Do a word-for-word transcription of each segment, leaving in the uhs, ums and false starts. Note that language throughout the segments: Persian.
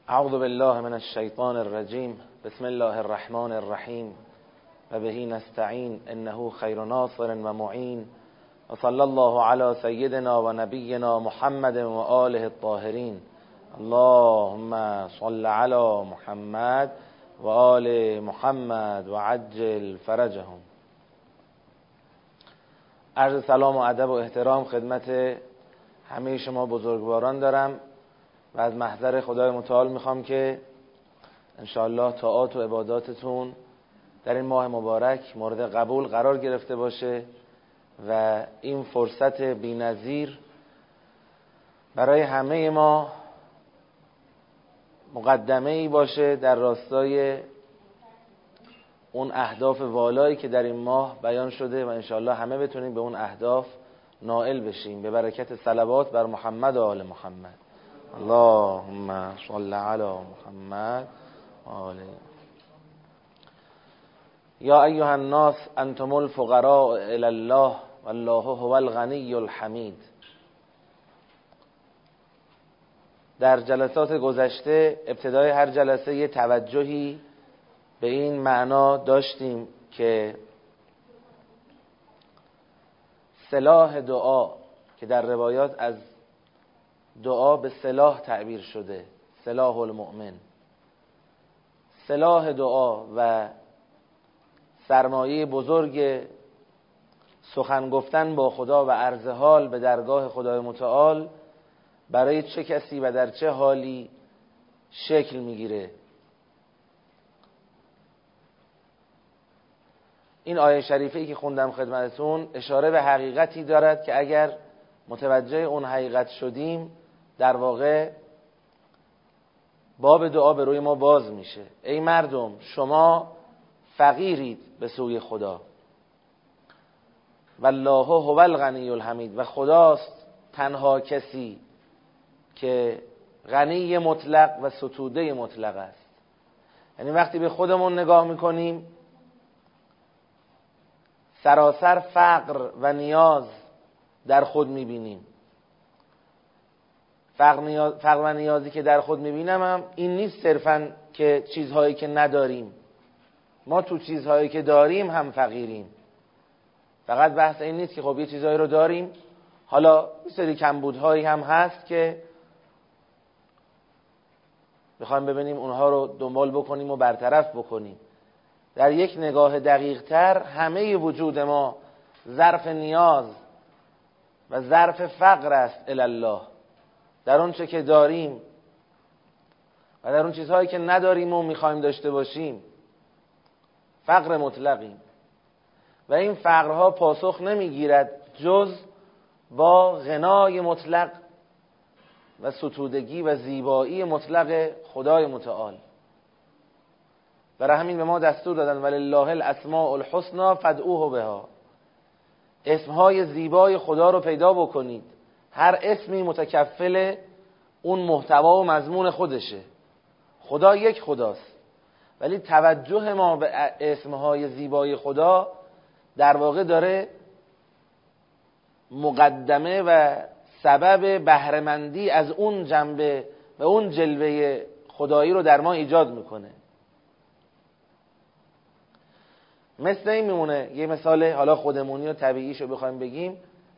اعوذ بالله من الشیطان الرجیم. بسم الله الرحمن الرحیم و به نستعین انه خیر ناصر و معین و صلی الله علی سیدنا و نبینا محمد و آله الطاهرین. اللهم صل علی محمد و آل محمد و عجل فرجهم. عرض سلام و ادب و احترام خدمت همه شما بزرگواران دارم و از محضر خدای متعال میخوام که انشاءالله طاعات و عباداتتون در این ماه مبارک مورد قبول قرار گرفته باشه و این فرصت بی‌نظیر برای همه ما مقدمه ای باشه در راستای اون اهداف والایی که در این ماه بیان شده و انشاءالله همه بتونیم به اون اهداف نائل بشیم به برکت صلوات بر محمد و آل محمد. اللهم صل علی محمد و آل. یا ایها الناس انتم الفقراء الی الله والله هو الغنی الحمید. در جلسات گذشته ابتدای هر جلسه یه توجهی به این معنا داشتیم که سلاح دعا که در روایات از دعا به سلاح تعبیر شده، سلاح المؤمن، سلاح دعا و سرمایه بزرگ سخن گفتن با خدا و عرض حال به درگاه خدای متعال برای چه کسی و در چه حالی شکل میگیره. این آیه شریفه‌ای که خوندم خدمتتون اشاره به حقیقتی دارد که اگر متوجه اون حقیقت شدیم در واقع باب دعا به روی ما باز میشه. ای مردم، شما فقیرید به سوی خدا، والله هو الغنی الحمید، و خداست تنها کسی که غنی مطلق و ستوده مطلق است. یعنی وقتی به خودمون نگاه میکنیم سراسر فقر و نیاز در خود میبینیم. فقر, نیاز، فقر و نیازی که در خود میبینم هم این نیست صرفاً که چیزهایی که نداریم. ما تو چیزهایی که داریم هم فقیریم. فقط بحث این نیست که خب یه چیزهایی رو داریم، حالا یه سری کمبودهایی هم هست که بخوایم ببینیم اونها رو دنبال بکنیم و برطرف بکنیم. در یک نگاه دقیق تر همه وجود ما ظرف نیاز و ظرف فقر است الالله. در اون چه که داریم و در اون چیزهایی که نداریم و میخوایم داشته باشیم فقر مطلقیم و این فقرها پاسخ نمیگیرد جز با غنای مطلق و ستودگی و زیبایی مطلق خدای متعال. برای همین به ما دستور دادن ولله الاسماء الحسنی فادعوه بها. اسمهای زیبای خدا رو پیدا بکنید. هر اسمی متکفل اون محتوا و مضمون خودشه. خدا یک خداست، ولی توجه ما به اسمهای زیبای خدا در واقع داره مقدمه و سبب بهره‌مندی از اون جنبه و اون جلوه خدایی رو در ما ایجاد میکنه. مثل این میمونه، یه مثال حالا خودمونی و طبیعیش رو بخوایم بگیم،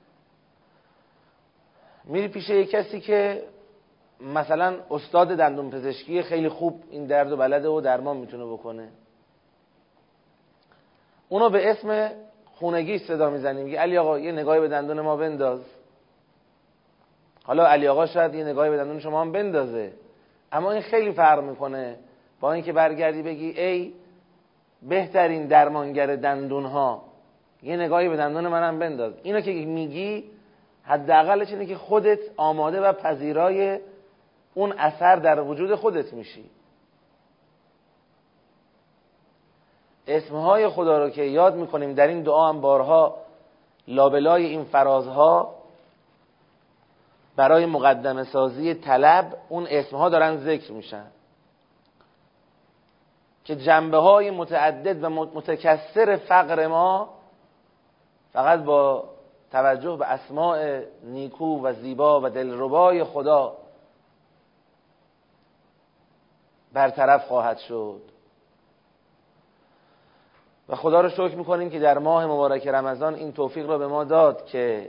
میری پیش یه کسی که مثلا استاد دندون پزشکی خیلی خوب این درد و بلده و درمان میتونه بکنه، اونو به اسم خونگی صدا میزنی، میگه علی آقا یه نگاهی به دندون ما بنداز. حالا علی آقا شاید یه نگاهی به دندون شما هم بندازه، اما این خیلی فرق میکنه با اینکه برگردی بگی ای بهترین درمانگر دندون ها یه نگاهی به دندون منم بنداز. اینو که میگی حداقلش اینه که خودت آماده و پذیرای اون اثر در وجود خودت میشی. اسمهای خدا رو که یاد میکنیم در این دعا هم بارها لابلای این فرازها برای مقدمه سازی طلب اون اسمها دارن ذکر میشن که جنبه های متعدد و متکثر فقر ما فقط با توجه به اسماء نیکو و زیبا و دلربای خدا برطرف خواهد شد. و خدا رو شکر میکنیم که در ماه مبارک رمضان این توفیق رو به ما داد که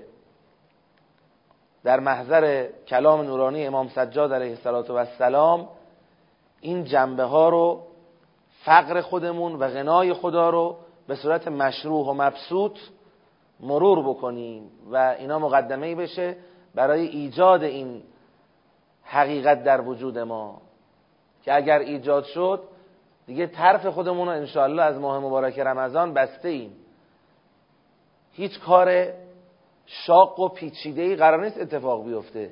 در محضر کلام نورانی امام سجاد علیه السلام این جنبه ها رو، فقر خودمون و غنای خدا رو به صورت مشروح و مبسوط مرور بکنیم و اینا مقدمه‌ای بشه برای ایجاد این حقیقت در وجود ما که اگر ایجاد شد دیگه طرف خودمون رو انشاءالله از ماه مبارک رمضان بسته ایم. هیچ کار شاق و پیچیده‌ای قرار نیست اتفاق بیفته.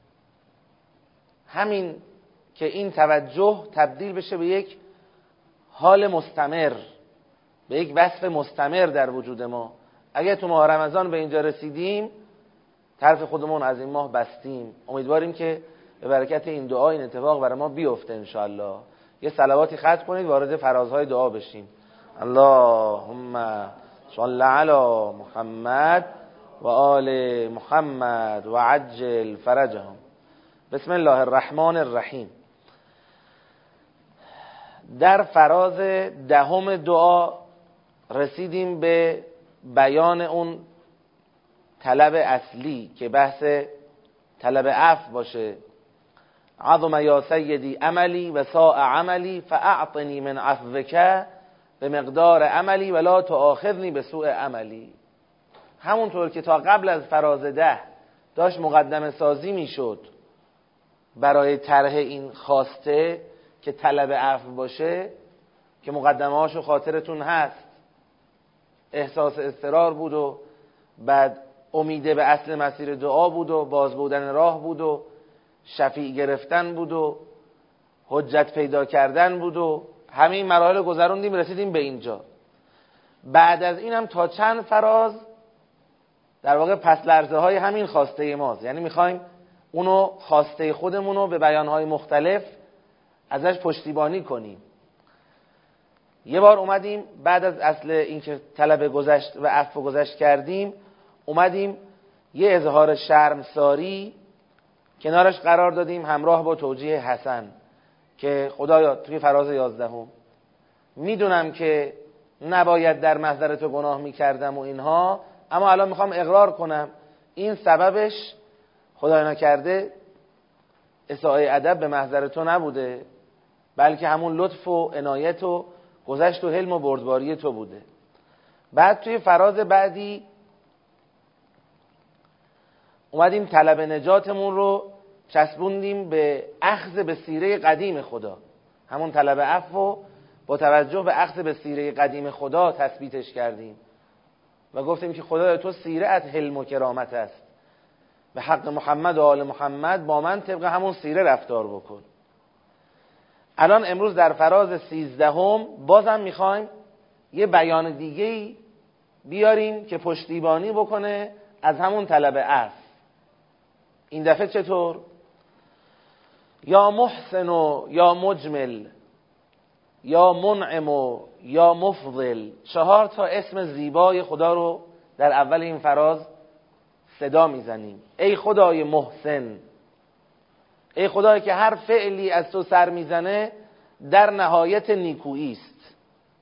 همین که این توجه تبدیل بشه به یک حال مستمر، به یک وصف مستمر در وجود ما. اگر تو ماه رمضان به اینجا رسیدیم طرف خودمون از این ماه بستیم. امیدواریم که به برکت این دعا این اتفاق برای ما بیفته انشاءالله. یه صلواتی ختم کنید وارد فرازهای دعا بشیم. اللهم صل علی محمد و آل محمد و عجل فرجهم. بسم الله الرحمن الرحیم. در فراز دهم دعا رسیدیم به بیان اون طلب اصلی که بحث طلب عفو باشه. عظم یا سیدی عملی و ساء عملی فاعطنی من عفوک به مقدار عملی ولا تؤاخذنی به سوء عملی. همونطور که تا قبل از فراز ده داشت مقدمه سازی میشد برای طرح این خواسته که طلب عفو باشه، که مقدمه هاشو خاطرتون هست، احساس اضطرار بود و بعد امیده به اصل مسیر دعا بود و باز بودن راه بود و شفیع گرفتن بود و حجت پیدا کردن بود و همه این مراحل گذروندیم رسیدیم به اینجا. بعد از این هم تا چند فراز در واقع پس لرزه های همین خواسته ماست، یعنی میخوایم اونو خواسته خودمونو به بیانهای مختلف ازش پشتیبانی کنیم. یه بار اومدیم بعد از اصل اینکه طلب گذشت و عفو گذشت کردیم، اومدیم یه اظهار شرمساری کنارش قرار دادیم همراه با توجیه حسن که خدایا توی فراز یازدهم میدونم که نباید در محضر تو گناه میکردم و اینها، اما الان میخوام اقرار کنم این سببش خدای نکرده اساءه ادب به محضر تو نبوده، بلکه همون لطف و عنایت و گذشت و حلم و بردباری تو بوده. بعد توی فراز بعدی اومدیم طلب نجاتمون رو چسبوندیم به اخذ به سیره قدیم خدا. همون طلب عفو با توجه به اخذ به سیره قدیم خدا تثبیتش کردیم و گفتیم که خدای تو سیره‌ات حلم و کرامت است، به حق محمد و آل محمد با من طبق همون سیره رفتار بکن. الان امروز در فراز سیزدهم بازم میخوایم یه بیان دیگه‌ای بیاریم که پشتیبانی بکنه از همون طلب عفو. این دفعه چطور؟ یا محسن و یا مجمل یا منعم و یا مفضل، چهار تا اسم زیبای خدا رو در اول این فراز صدا میزنیم. ای خدای محسن، ای خدای که هر فعلی از تو سر میزنه در نهایت نیکویی است.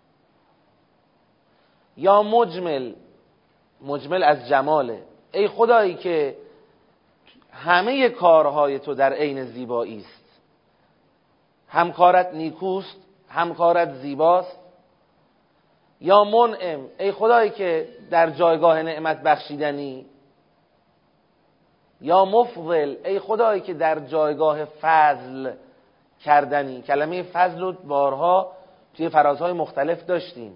یا مجمل، مجمل از جماله، ای خدایی که همه کارهای تو در عین زیبایی است، هم کارت نیکوست هم کارت زیباست. یا منعم، ای خدایی که در جایگاه نعمت بخشیدنی. یا مفضل، ای خدایی که در جایگاه فضل کردنی. کلمه فضل رو بارها توی فرازهای مختلف داشتیم.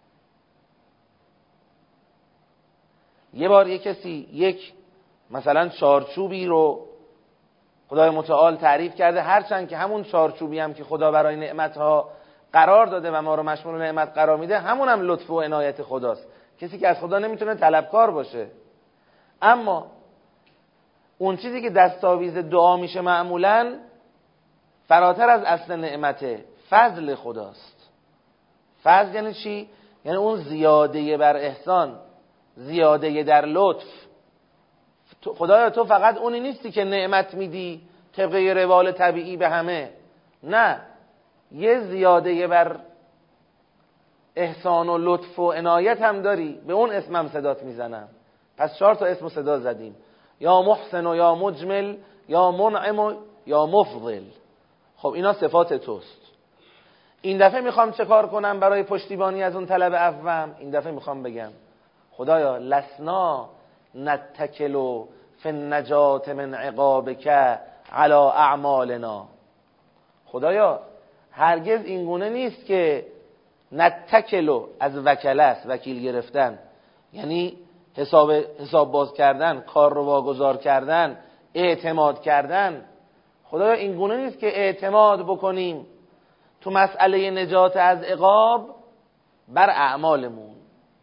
یه بار یک کسی یک مثلا چارچوبی رو خدای متعال تعریف کرده، هرچند که همون چارچوبی هم که خدا برای نعمتها قرار داده و ما رو مشمول نعمت قرار میده، همون هم لطف و عنایت خداست. کسی که از خدا نمیتونه طلبکار باشه. اما اون چیزی که دستاویز دعا میشه معمولاً فراتر از اصل نعمته، فضل خداست. فضل یعنی چی؟ یعنی اون زیاده بر احسان، زیاده در لطف. خدایا تو فقط اونی نیستی که نعمت میدی طبق روال طبیعی به همه، نه، یه زیاده بر احسان و لطف و عنایت هم داری، به اون اسمم صدات میزنم. پس چهار تا اسم و صدا زدیم، یا محسن و یا مجمل یا منعم و یا مفضل. خب اینا صفات توست. این دفعه میخوام چه کار کنم برای پشتیبانی از اون طلب عفوم؟ این دفعه میخوام بگم خدایا لسنا نتکلو فی النجات من عقابک علی اعمالنا. خدایا هرگز این گونه نیست که نتکلو از وکله است، وکیل گرفتن، یعنی حساب حساب باز کردن، کار رو واگذار کردن، اعتماد کردن. خدایا این گونه نیست که اعتماد بکنیم تو مسئله نجات از عقاب بر اعمالمون،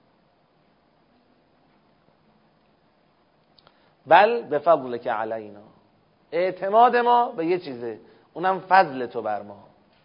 بل به فضلک علینا. اعتماد ما به یه چیزه، اونم فضل تو بر ما.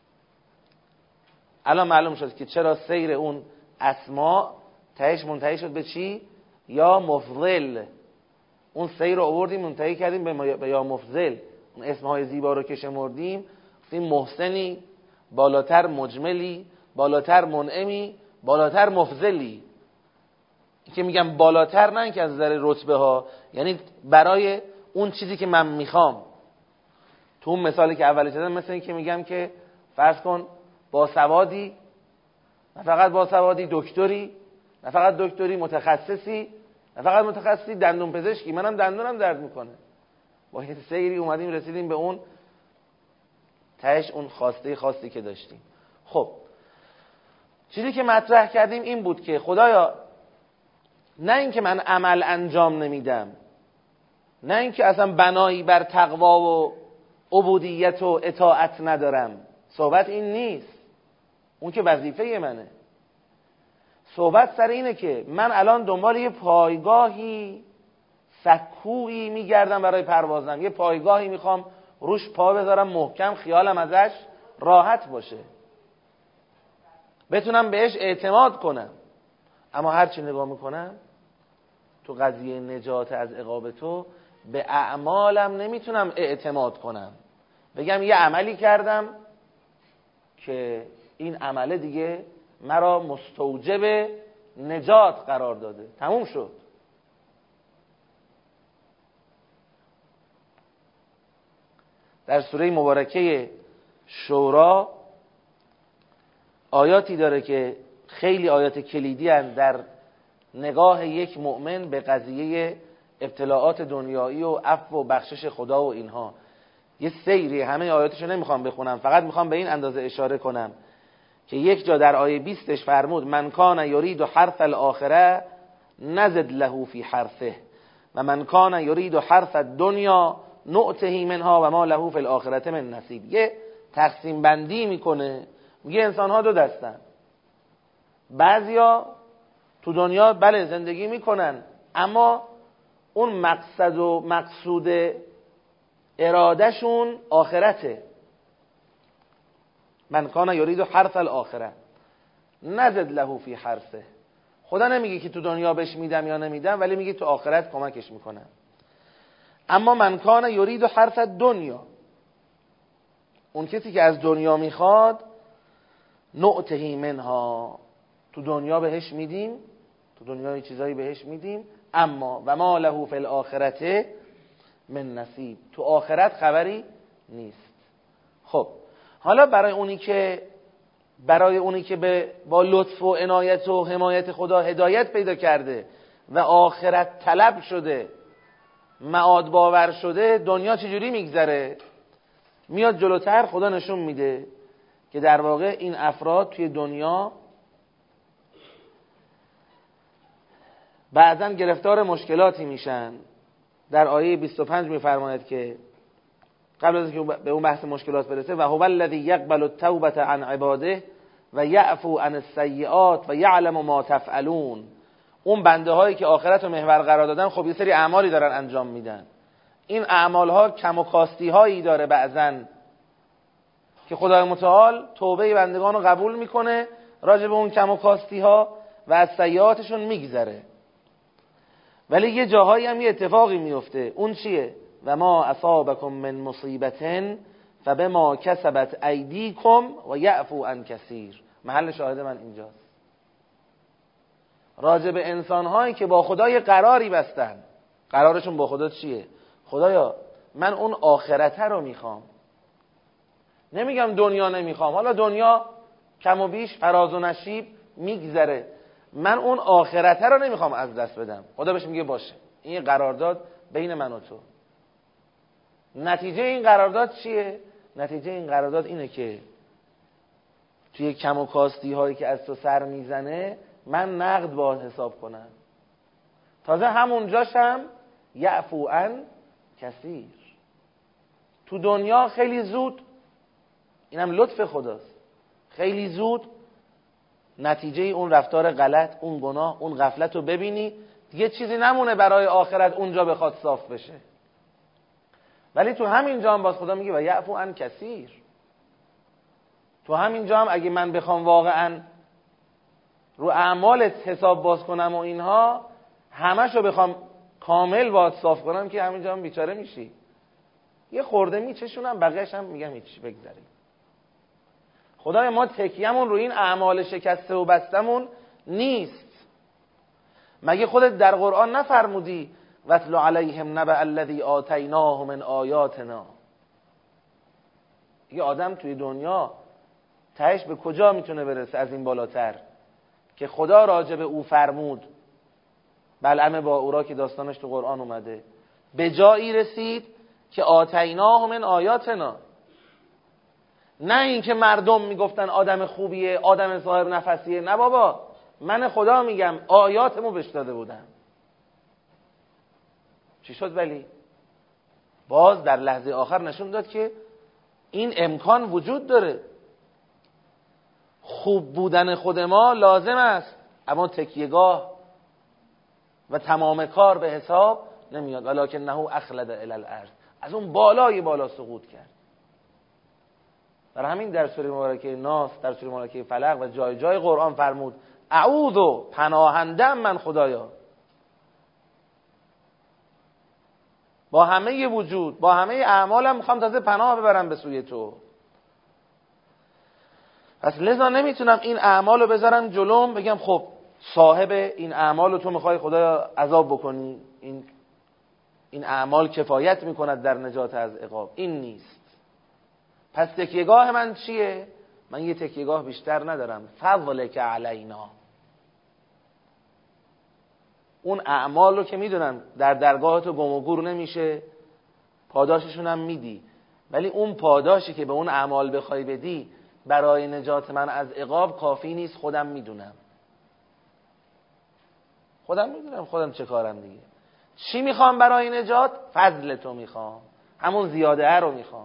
الان معلوم شد که چرا سیر اون اسما تهش منتهی شد به چی؟ یا مفضل. اون سیر رو آوردیم منتهی کردیم به یا مفضل. اون اسمهای زیبا رو که شمردیم گفتیم محسنی، بالاتر مجملی، بالاتر منعمی، بالاتر مفضلی. که میگم بالاتر نه که از نظر رتبه ها، یعنی برای اون چیزی که من میخوام. تو اون مثالی که اول زدم مثل این که میگم که فرض کن با سوادی، نه فقط با سوادی، دکتری، نه فقط دکتری، متخصصی، نه فقط متخصصی، دندون پزشکی، منم دندونم درد میکنه. با یه سیری اومدیم رسیدیم به اون تهش، اون خواسته خواستی که داشتیم. خب چیزی که مطرح کردیم این بود که خدایا نه اینکه من عمل انجام نمیدم، نه اینکه اصلا بنایی بر تقوا و عبودیت و اطاعت ندارم، صحبت این نیست، اون که وظیفه منه. صحبت سر اینه که من الان دنبال یه پایگاهی سکویی میگردم برای پروازم، یه پایگاهی میخوام روش پا بذارم محکم، خیالم ازش راحت باشه، بتونم بهش اعتماد کنم. اما هرچی نگاه میکنم تو قضیه نجات از عقاب تو، به اعمالم نمیتونم اعتماد کنم، بگم یه عملی کردم که این عمله دیگه مرا مستوجب نجات قرار داده، تموم شد. در سوره مبارکه شورا آیاتی داره که خیلی آیات کلیدی هستند در نگاه یک مؤمن به قضیه ابتلاعات دنیایی و عفو و بخشش خدا و اینها. یه سیری، همه آیاتشو نمیخوام بخونم، فقط میخوام به این اندازه اشاره کنم که یک جا در آیه بیستش فرمود من کان یرید حرث الاخره نزد له فی حرثه و من کان یرید حرث الدنیا نؤته منها و ما له فی الاخره من نصیب. یه تقسیم بندی میکنه، میگه انسان ها دو دستن، بعضیا تو دنیا بله زندگی میکنن اما اون مقصد و مقصود ارادهشون آخرته. من کان یرید حرث الاخره نزد له فی حرثه. خدا نمیگه که تو دنیا بهش میدم یا نمیدم، ولی میگه تو آخرت کمکش میکنم. اما من کان یرید حرث الدنیا، اون کسی که از دنیا میخواد، نؤته منها، تو دنیا بهش میدیم، تو دنیا چیزایی بهش میدیم، اما و ما له فی الاخرته من نصیب، تو آخرت خبری نیست. خب حالا برای اونی که برای اونی که به با لطف و عنایت و حمایت خدا هدایت پیدا کرده و آخرت طلب شده، معاد باور شده، دنیا چجوری میگذره؟ میاد جلوتر خدا نشون میده که در واقع این افراد توی دنیا بعضن گرفتار مشکلاتی میشن. در آیه بیست و پنج میفرماید که قبل از اینکه به اون بحث مشکلات برسه، و هو الذی یقبل التوبه عن عباده و یعفو عن السیئات و یعلم ما تفعلون. اون بنده هایی که آخرت رو محور قرار دادن، خب یه سری اعمالی دارن انجام میدن، این اعمال ها کم و کاستی هایی داره بعضن که خدای متعال توبه بندگان رو قبول میکنه راجع به اون کم و کاستی ها و از سیئاتشون میگذره. ولی یه جاهایی هم یه اتفاقی میفته، اون چیه؟ و ما اصابکم من مصیبت فبما کسبت ایدیکم و یعفو عن کثیر. محل شاهد من اینجاست. راجع به انسان‌هایی که با خدا یه قراری بستن. قرارشون با خدا چیه؟ خدایا من اون آخرته رو میخوام، نمیگم دنیا نمیخوام، حالا دنیا کم و بیش فراز و نشیب میگذره، من اون آخرته رو نمیخوام از دست بدم. خدا بهش میگه باشه، این یه قرارداد بین من و تو. نتیجه این قرارداد چیه؟ نتیجه این قرارداد اینه که توی کم و کاستی هایی که از تو سر میزنه من نقد باید حساب کنم. تازه همونجاشم یعفو عن کثیر. تو دنیا خیلی زود، اینم لطف خداست، خیلی زود نتیجه اون رفتار غلط، اون گناه، اون غفلت رو ببینی، دیگه چیزی نمونه برای آخرت اونجا بخواد صاف بشه. ولی تو همین جا هم باز خدا میگه و یعفو عن کثیر. تو همین جا هم اگه من بخوام واقعا رو اعمالت حساب باز کنم و اینها همشو بخوام کامل باید صاف کنم که همینجا هم بیچاره میشی. یه خورده میچشونم، بقیه‌اش هم میگم هیچ، بگذاریم. خدای ما تکیه‌مون رو این اعمال شکسته و بستمون نیست. مگه خودت در قرآن نفرمودی وَاتْلُ عَلَيْهِمْ نَبَأَ الَّذِي آتَيْنَاهُ مِنْ آیَاتِنَا؟ یه آدم توی دنیا تهش به کجا میتونه برسه از این بالاتر که خدا راجع به او فرمود، بلعم با اورا که داستانش تو قرآن اومده، به جایی رسید که آتیناه من آیاتنا. نه اینکه مردم میگفتن آدم خوبیه، آدم صاحب نفسیه، نه بابا، من خدا میگم آیاتمو بهش داده بودم. چی شد؟ ولی باز در لحظه آخر نشون داد که این امکان وجود داره. خوب بودن خود ما لازم است، اما تکیهگاه و تمام کار به حساب نمیاد. ولکنه اخلد الی الارض، از اون بالای بالا سقوط کرد. برای همین در سوره مبارکه ناس، در سوره مبارکه فلق و جای جای قرآن فرمود اعوذ، پناهندم من خدایا، با همه وجود، با همه اعمالم میخوام تازه پناه ببرم به سوی تو. پس لذا نمیتونم این اعمال رو بذارم جلوم بگم خب صاحب این اعمال رو تو میخوای خدایا عذاب بکنی، این این اعمال کفایت میکند در نجات از عقاب. این نیست. پس تکیهگاه من چیه؟ من یه تکیهگاه بیشتر ندارم، فضلک علینا. اون اعمال رو که میدونم در درگاه تو گم و گور نمیشه، پاداششون هم میدی، ولی اون پاداشی که به اون اعمال بخوای بدی برای نجات من از عقاب کافی نیست. خودم میدونم خودم میدونم خودم چه کارم دیگه. چی میخوام برای نجات؟ فضل تو میخوام، همون زیاده رو میخوام.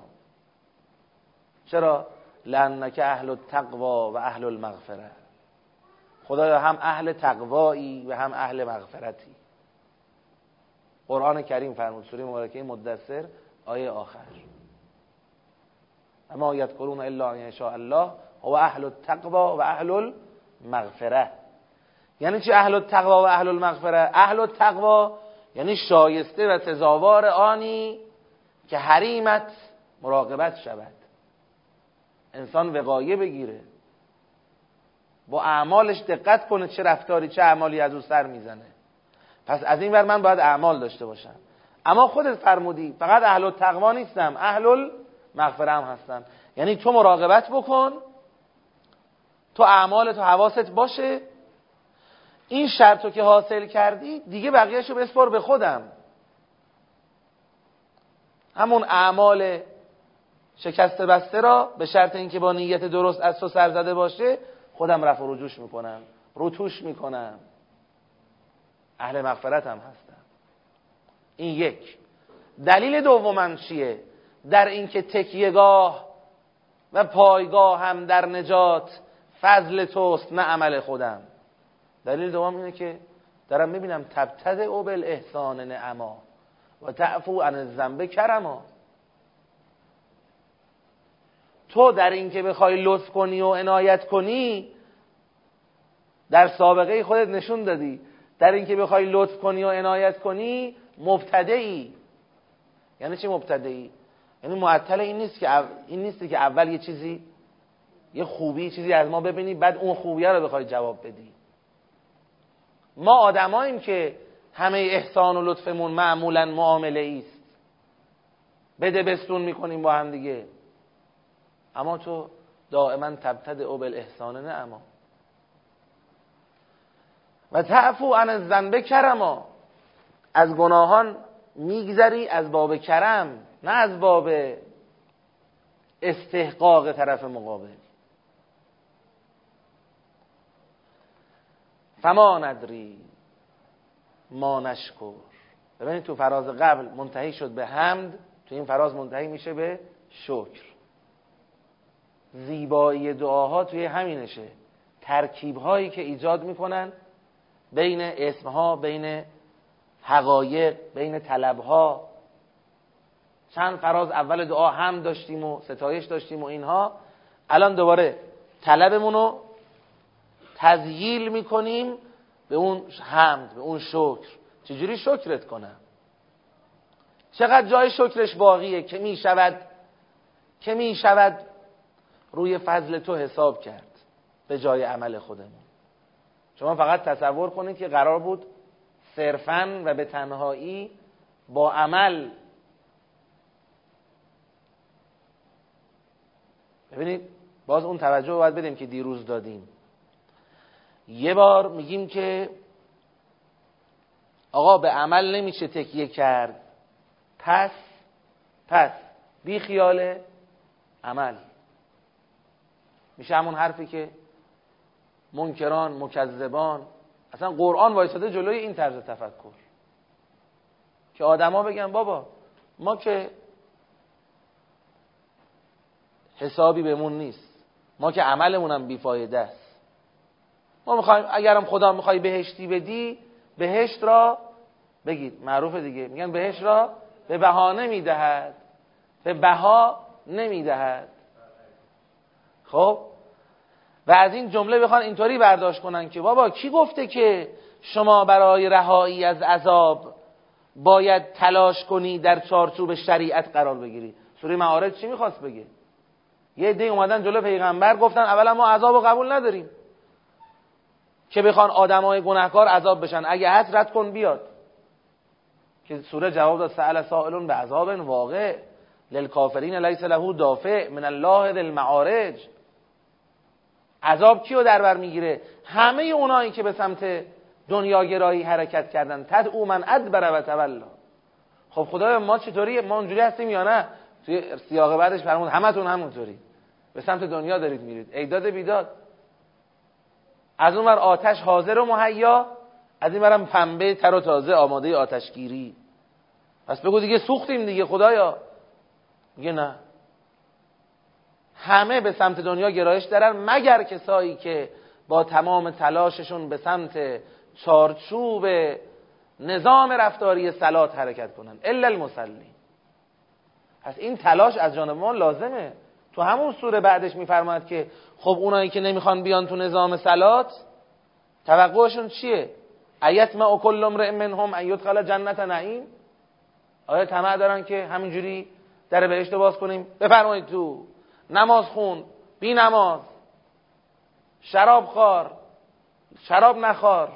چرا؟ لأنک اهل التقوا و اهل المغفره. خدایا هم اهل تقوایی و هم اهل مغفرتی. قرآن کریم فرمود سوره مبارکه مدثر آیه آخر اما یذکرون الا ان یشاء الله هو اهل التقوا و اهل المغفره. یعنی چی اهل التقوا و اهل المغفره؟ اهل التقوا یعنی شایسته و سزاوار آنی که حریمت مراقبت شود، انسان وقایه بگیره، با اعمالش دقت کنه چه رفتاری چه اعمالی از او سر میزنه. پس از این ور من باید اعمال داشته باشم. اما خودت فرمودی فقط اهل التقوا نیستم، اهل المغفره هم هستم. یعنی تو مراقبت بکن، تو اعمالت و حواست باشه، این شرطو که حاصل کردی دیگه بقیهشو بسپار به خودم. همون اعمال شکسته بسته را به شرط اینکه با نیت درست از تو سر زده باشه خودم رفع و رجوش میکنم، روتوش میکنم، اهل مغفرت هم هستم. این یک. دلیل دومم چیه؟ در اینکه تکیهگاه و پایگاه هم در نجات فضل توست نه عمل خودم. دلیل دوم اینه که دارم میبینم تبتدئ بالاحسان نعما و تعفو عن الذنب کرما. تو در این که بخوای لطف کنی و عنایت کنی در سابقه خودت نشون دادی، در این که بخوای لطف کنی و عنایت کنی مبتدعی. یعنی چی مبتدعی؟ یعنی معطل این نیست که این نیستی که اول یه چیزی یه خوبی چیزی از ما ببینی بعد اون خوبیه رو بخوای جواب بدی. ما آدماییم که همه احسان و لطفمون معمولا معامله ایست، بده بستون میکنیم با هم دیگه، اما تو دائما تبتدئ بالاحسان نعما و تعفو عن الذنب کرما، از گناهان میگذری از باب کرم، نه از باب استحقاق طرف مقابل. فما ندری ما نشکر. ببینید تو فراز قبل منتهی شد به حمد، تو این فراز منتهی میشه به شکر. زیبایی دعاها توی همینشه، ترکیب هایی که ایجاد میکنن بین اسمها، بین حقایق، بین طلبها. چند فراز اول دعا حمد داشتیم و ستایش داشتیم و اینها، الان دوباره طلبمون رو تذییل میکنیم به اون حمد، به اون شکر. چجوری شکرت کنم؟ چقدر جای شکرش باقیه که میشود که میشود روی فضل تو حساب کرد به جای عمل خودمون. شما فقط تصور کنید که قرار بود صرفاً و به تنهایی با عمل، ببینید باز اون توجه رو باید بدیم که دیروز دادیم. یه بار میگیم که آقا به عمل نمیشه تکیه کرد، پس پس بی خیال عمل. میشه همون حرفی که منکران، مکذبان، اصلا قرآن وایساده جلوی این طرز تفکر که آدما بگن بابا ما که حسابی بهمون نیست، ما که عملمونم بیفایده است، ما میخوایم اگرم خدا میخوای بهشتی بدی، بهشت را بگید، معروفه دیگه، میگن بهشت را به بهانه میدهد، به بها نمیدهد. خب و از این جمله بخوان اینطوری برداشت کنن که بابا کی گفته که شما برای رهایی از عذاب باید تلاش کنی در چارچوب شریعت قرار بگیری؟ سوره معارج چی میخواست بگه؟ یه عده اومدن جلو پیغمبر گفتن اولا ما عذاب قبول نداریم که بخوان آدمای گناهکار عذاب بشن، اگه هست رد کن بیاد. که سوره جواب داد سأل سائل بعذاب واقع للکافرین لیس له دافع من الله ذی المعارج. عذاب کیو در بر میگیره؟ همه اونایی که به سمت دنیاگرایی حرکت کردن. تدعو من ادبر و تولا. خب خدایا ما چطوری؟ ما اونجوری هستیم یا نه؟ توی سیاق بعدش فرمود همتون همونطوری به سمت دنیا دارید میرید، ایداد بیداد. از اون ور آتش حاضر و مهیا، از این ورم پنبه تر و تازه آماده آتشگیری. پس بگو دیگه سوختیم دیگه خدایا. میگه نه، همه به سمت دنیا گرایش دارن مگر کسایی که با تمام تلاششون به سمت چارچوب نظام رفتاری صلات حرکت کنن. الا المصلی. پس این تلاش از جانب ما لازمه. تو همون سوره بعدش میفرماید که خب اونایی که نمیخوان بیان تو نظام صلات توقعشون چیه؟ ایطمع کل امرئ منهم ان یدخل جنت نعیم. آیا طمع دارن که همینجوری در بهشت باز کنیم؟ بفرمایید تو نماز خون، بی نماز، شراب خور، شراب نخور،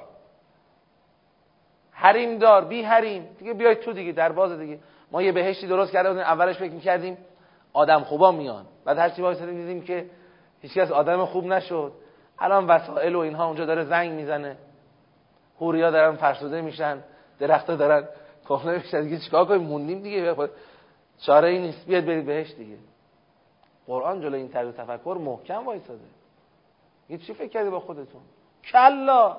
حریم دار، بی حریم، دیگه بیاید تو دیگه، در باز دیگه. ما یه بهشتی درست کرده بودیم، اولش فکر می‌کردیم آدم خوبا میان، بعد هر چی وایسادیم دیدیم که هیچکس آدم خوب نشد. الان وسایل و اینها اونجا داره زنگ میزنه، حوریا دارن فرسوده میشن، درختا دارن کهنه میشن، دیگه چیکار کنیم؟ موندیم دیگه، چاره ای نیست، بیاد برید بهشت دیگه. قرآن جلوی این طرز تفکر محکم وایساده. یه چی فکر کردی با خودتون؟ کلا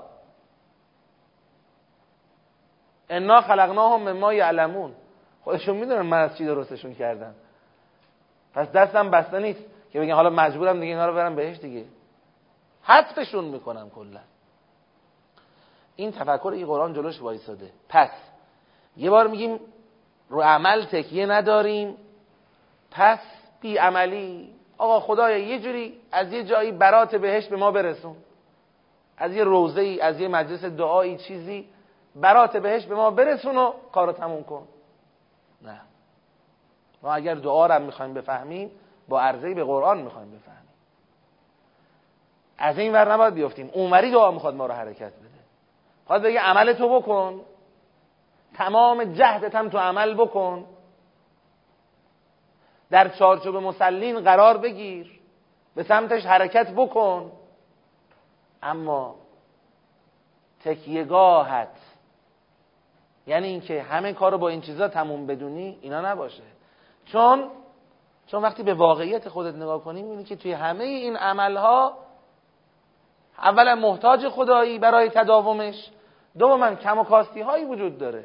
انا خلقناهم مما یعلمون. خودشون میدونن من از چی درستشون کردم، پس دستم بسته نیست که بگن حالا مجبورم دیگه اینا رو برم بهش دیگه. حذفشون میکنم کلا. این تفکر این قرآن جلوش وایساده. پس یه بار میگیم رو عمل تکیه نداریم، پس بی عملی. آقا خدایا یه جوری از یه جایی برات بهشت به ما برسون، از یه روضه‌ای، از یه مجلس دعایی، چیزی برات بهشت به ما برسون و کارو تموم کن. نه، ما اگر دعا رو میخوایم بفهمیم با عرضه به قرآن میخوایم بفهمیم. از این ور نباید بیافتیم، اونوری دعا میخواد ما رو حرکت بده. خواهد بگه عمل تو بکن، تمام جهدت هم تو عمل بکن، در چارچوب مسلین قرار بگیر، به سمتش حرکت بکن، اما تکیهگاهت یعنی اینکه همه کارو با این چیزا تموم بدونی، اینا نباشه. چون چون وقتی به واقعیت خودت نگاه کنی میبینی که توی همه این عملها اولا محتاج خدایی برای تداومش، دوما کم و کاستی هایی وجود داره.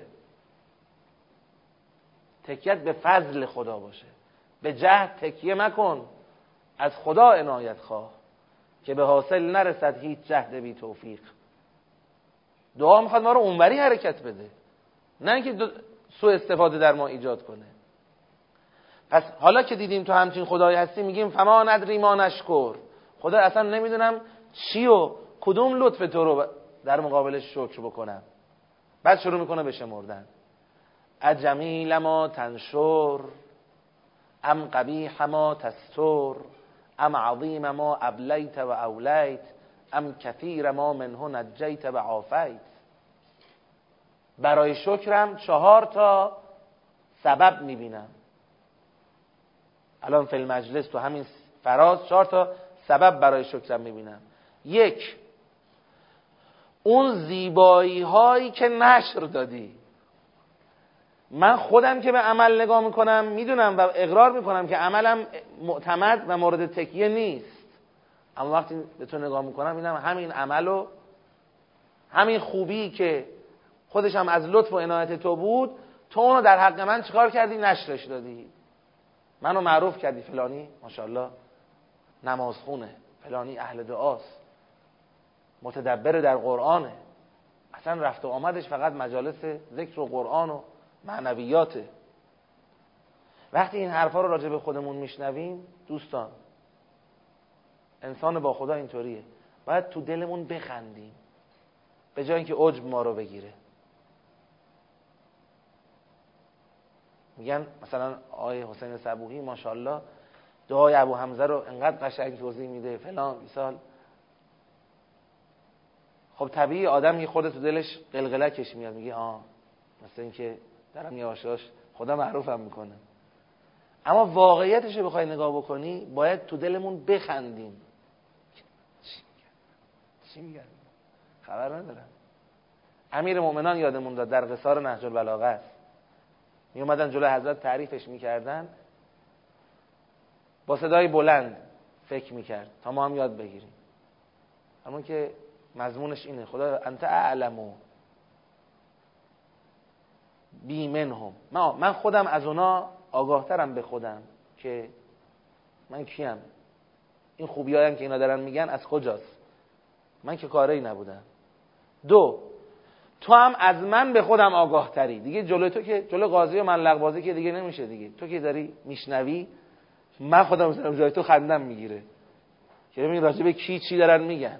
تکیت به فضل خدا باشه، به جهد تکیه مکن، از خدا عنایت خواه که به حاصل نرسد هیچ جهد بی توفیق. دعا میخواد ما رو اونوری حرکت بده، نه اینکه سوء استفاده در ما ایجاد کنه. پس حالا که دیدیم تو همچین خدایی هستی، میگیم فما ندری ما نشکر. خدا اصلا نمیدونم چی و کدوم لطف تو رو در مقابلش شکر بکنم. بعد شروع میکنه به شمردن. اجمیل ما تنشر، ام قبیح ما تستر، ام عظیم ما ابلیت و اولیت، ام کثیر ما منه نجیت و عافیت. برای شکرم چهار تا سبب میبینم. الان فی المجلس تو همین فراز چهار تا سبب برای شکرم میبینم. یک، اون زیبایی هایی که نشر دادی. من خودم که به عمل نگاه میکنم میدونم و اقرار میکنم که عملم معتمد و مورد تکیه نیست، اما وقتی به تو نگاه میکنم میدونم همین عملو، همین خوبی که خودش هم از لطف و عنایت تو بود، تو اونو در حق من چیکار کردی؟ نشرش دادی. منو معروف کردی، فلانی ماشاءالله نمازخونه، فلانی اهل دعاست، متدبر در قرآنه، اصلا رفت و آمدش فقط مجالس ذکر و قرآن و معنویاته. وقتی این حرفا رو راجع به خودمون میشنویم دوستان، انسان با خدا اینطوریه، باید تو دلمون بخندیم به جای اینکه عجب ما رو بگیره. میگن مثلا آقای حسین صبوحی ماشاءالله دعای ابو حمزه رو انقدر قشنگ توضیح میده فلان بیسال. خب طبیعی آدم یه خورده تو دلش قلقلکش میاد، میگه آه مثلا اینکه دارم یواشاش خدا معروفم میکنه. اما واقعیتش رو بخوای نگاه بکنی باید تو دلمون بخندیم. چی میگن؟ چی میگن؟ خبر ندارم. امیر مومنان یادمون داد در قصار نهج البلاغه است، می اومدن جلوی حضرت تعریفش میکردن، با صدای بلند فکر میکرد تا ما هم یاد بگیریم. همون که مضمونش اینه خدا انت اعلمو بی منهم، من خودم از اونا آگاهترم به خودم که من کیم، این خوبی هایم که اینا دارن میگن از کجاست، من که کاری نبودم. دو، تو هم از من به خودم آگاه تری. دیگه جلوی تو که جلوی قاضی و ملق بازی که دیگه نمیشه دیگه. تو که داری میشنوی، من خودم مثلا جای تو خندم میگیره که ببین راجع به کی چی دارن میگن،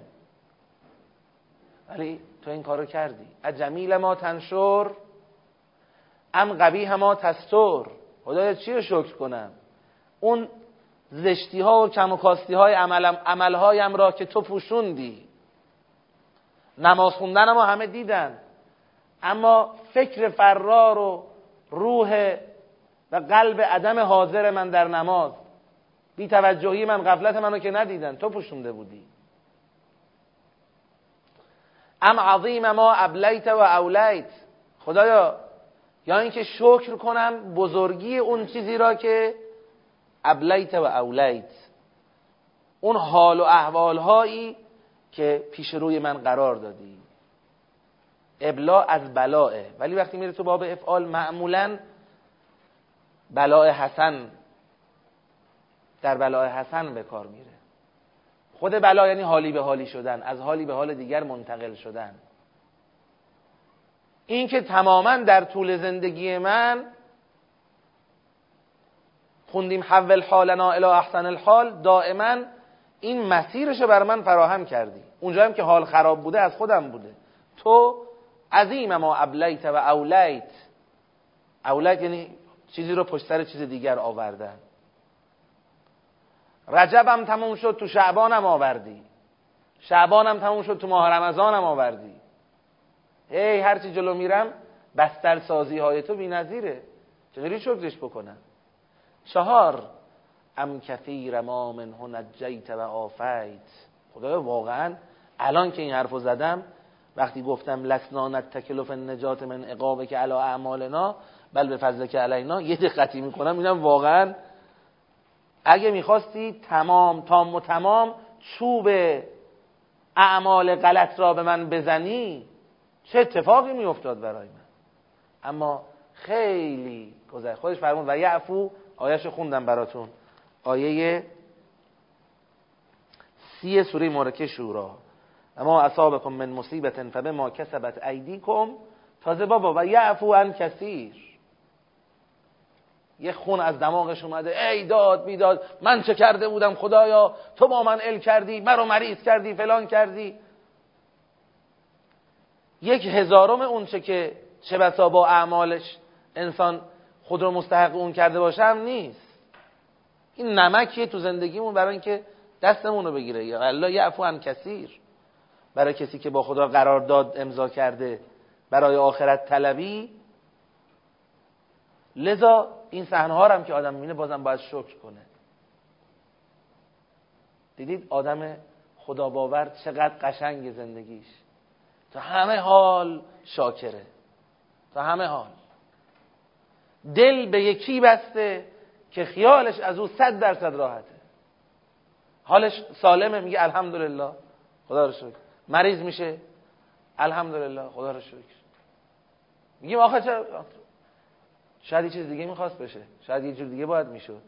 ولی تو این کارو کردی. اجمیل ما تنشر، ام قبیح ما تستر. خدایا چی رو شکر کنم؟ اون زشتی ها و کم و کاستی های عملم عملهایم را که تو پوشوندی. نماز خوندنم رو همه دیدن، اما فکر فرار و روح و قلب عدم حاضر من در نماز، بی توجهی من، غفلت منو که ندیدن، تو پوشونده بودی. ام عظیم ما ابلیت و اولیت. خدایا یا اینکه شکر کنم بزرگی اون چیزی را که ابلیت و اولیت، اون حال و احوال هایی که پیش روی من قرار دادی. ابلا از بلاه، ولی وقتی میره تو باب افعال معمولا بلاء حسن، در بلاء حسن به کار میره. خود بلا یعنی حالی به حالی شدن، از حالی به حال دیگر منتقل شدن. این که تماما در طول زندگی من خوندیم حول حالنا الی احسن الحال، دائما این مسیرشو بر من فراهم کردی. اونجا هم که حال خراب بوده از خودم بوده. تو عظیم ما ابلیت و اولیت. اولیت یعنی چیزی رو پشت سر چیز دیگر آوردن. رجبم تموم شد تو شعبانم آوردی، شعبانم تموم شد تو ماه رمضانم آوردی. هی هر چی جلو میرم بستر سازی های تو بی‌نظیره، چجوری شکرش بکنم؟ چهار، ام کثیر ما منه نجیت و آفیت. خدایا واقعا الان که این حرفو زدم، وقتی گفتم لسنا نتکل فی النجات من عقابک علی اعمالنا بل بفضلک علینا، یه دقتی میکنم میگم واقعا اگه میخواستی تمام تام و تمام چوب اعمال غلط را به من بزنی چه اتفاقی میافتاد برای من. اما خیلی گذشت. خودش فرمود و یعفو، آیه‌شو خوندم براتون، آیه سی سوره مبارکه شورا، اما اصابکم من مصیبت فبما کسبت ایدیکم. تازه بابا و یعفو عن کثیر، یه خون از دماغش اومده، ای داد بیداد، من چه کرده بودم خدایا، تو با من ال کردی، مرا مریض کردی، فلان کردی. یک هزارم اون چه که چه بسا با اعمالش انسان خود رو مستحق اون کرده باشه هم نیست. این نمکیه تو زندگیمون برای اینکه دستمون رو بگیره. یا الله یعفو عن کثیر، برای کسی که با خدا قرارداد امضا کرده برای آخرت طلبی. لذا این صحنه ها رو هم که آدم میبینه بازم باید شکر کنه. دیدید آدم خدا باور چقدر قشنگ زندگیش، تا همه حال شاکره، تا همه حال دل به یکی بسته که خیالش از او صد درصد راحته. حالش سالمه میگه الحمدلله خدا رو شکر، مریض میشه الحمدلله خدا رو شکر. میگیم آخه چرا؟ شاید یه چیز دیگه میخواست بشه، شاید یه جور دیگه باید میشد.